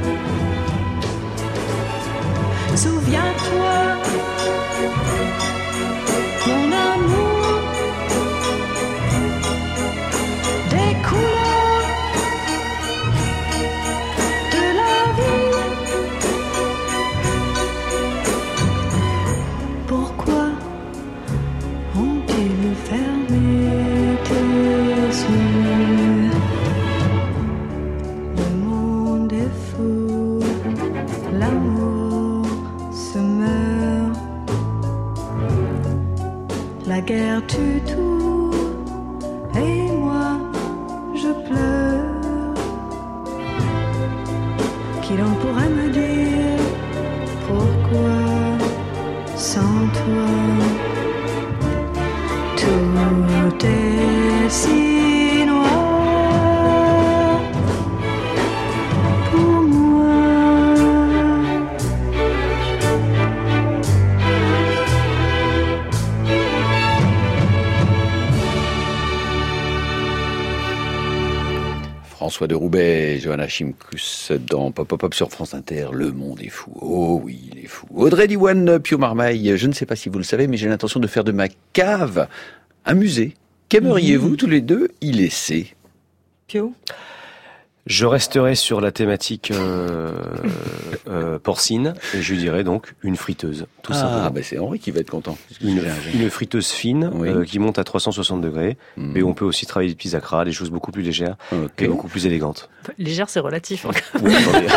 Souviens-toi, mon amour, des couleurs de la vie. Pourquoi ont-ils fermé tes yeux? Le monde est fou, l'amour se meurt, la guerre tue tout, et moi je pleure. Qui l'on pourrait me dire pourquoi sans toi tout est si noir pour moi. François de Roubaix, Johanna Chimkus dans Pop Pop Pop sur France Inter. Le monde est fou. Oh oui, il est fou. Audrey Diwan, Pio Marmaille, je ne sais pas si vous le savez, mais j'ai l'intention de faire de ma cave un musée. Qu'aimeriez-vous mmh. tous les deux y laisser? Pio? Je resterai sur la thématique euh, euh, porcine et je dirais donc une friteuse, tout ah, simplement. Ah, ben c'est Henri qui va être content. Une, une friteuse fine oui. euh, qui monte à trois cent soixante degrés, mmh. mais on peut aussi travailler des petits acras, des choses beaucoup plus légères okay. et beaucoup plus élégantes. Légère, c'est relatif. Oui,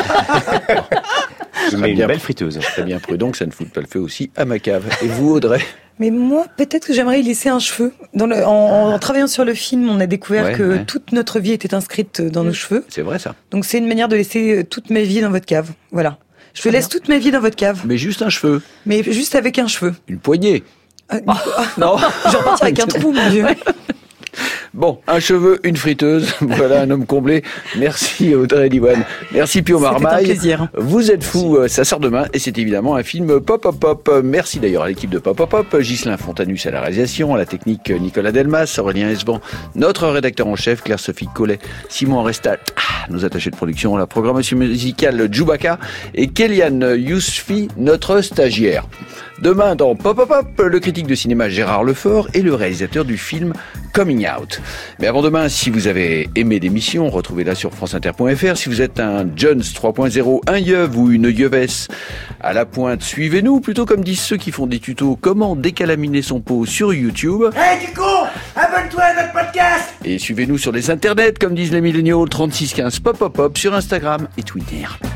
je mets une bien, belle friteuse. Très bien prudent que ça ne foute pas le feu aussi à ma cave. Et vous, Audrey? Mais moi, peut-être que j'aimerais y laisser un cheveu. Dans le, en, en travaillant sur le film, on a découvert ouais, que ouais. toute notre vie était inscrite dans nos cheveux. C'est vrai, ça. Donc c'est une manière de laisser toute ma vie dans votre cave. Voilà. Je te laisse toute ma vie dans votre cave. Mais juste un cheveu. Mais juste avec un cheveu. Une poignée. Euh, oh, non. Je vais repartir avec un trou, mon Dieu. Bon, un cheveu, une friteuse, voilà un homme comblé. Merci Audrey Diwan. Merci Pio Marmaille. C'était un plaisir. Vous êtes fous, ça sort demain et c'est évidemment un film Pop Pop Pop. Merci d'ailleurs à l'équipe de Pop Pop Pop, Ghislain Fontanus à la réalisation, à la technique Nicolas Delmas, Aurélien Esban, notre rédacteur en chef Claire-Sophie Collet, Simon Restal, ah, nos attachés de production, la programmation musicale Djoubaka et Kéliane Yousfi, notre stagiaire. Demain dans Pop Pop Pop, le critique de cinéma Gérard Lefort et le réalisateur du film Coming Out. Mais avant demain, si vous avez aimé l'émission, retrouvez-la sur franceinter point f r. Si vous êtes un Jones trois point zéro, un yeuve ou une yeuvesse à la pointe, suivez-nous, plutôt comme disent ceux qui font des tutos comment décalaminer son pot sur YouTube. Hey, du con, abonne-toi à notre podcast. Et suivez-nous sur les internets, comme disent les milléniaux, trente-six quinze Pop Pop Pop sur Instagram et Twitter.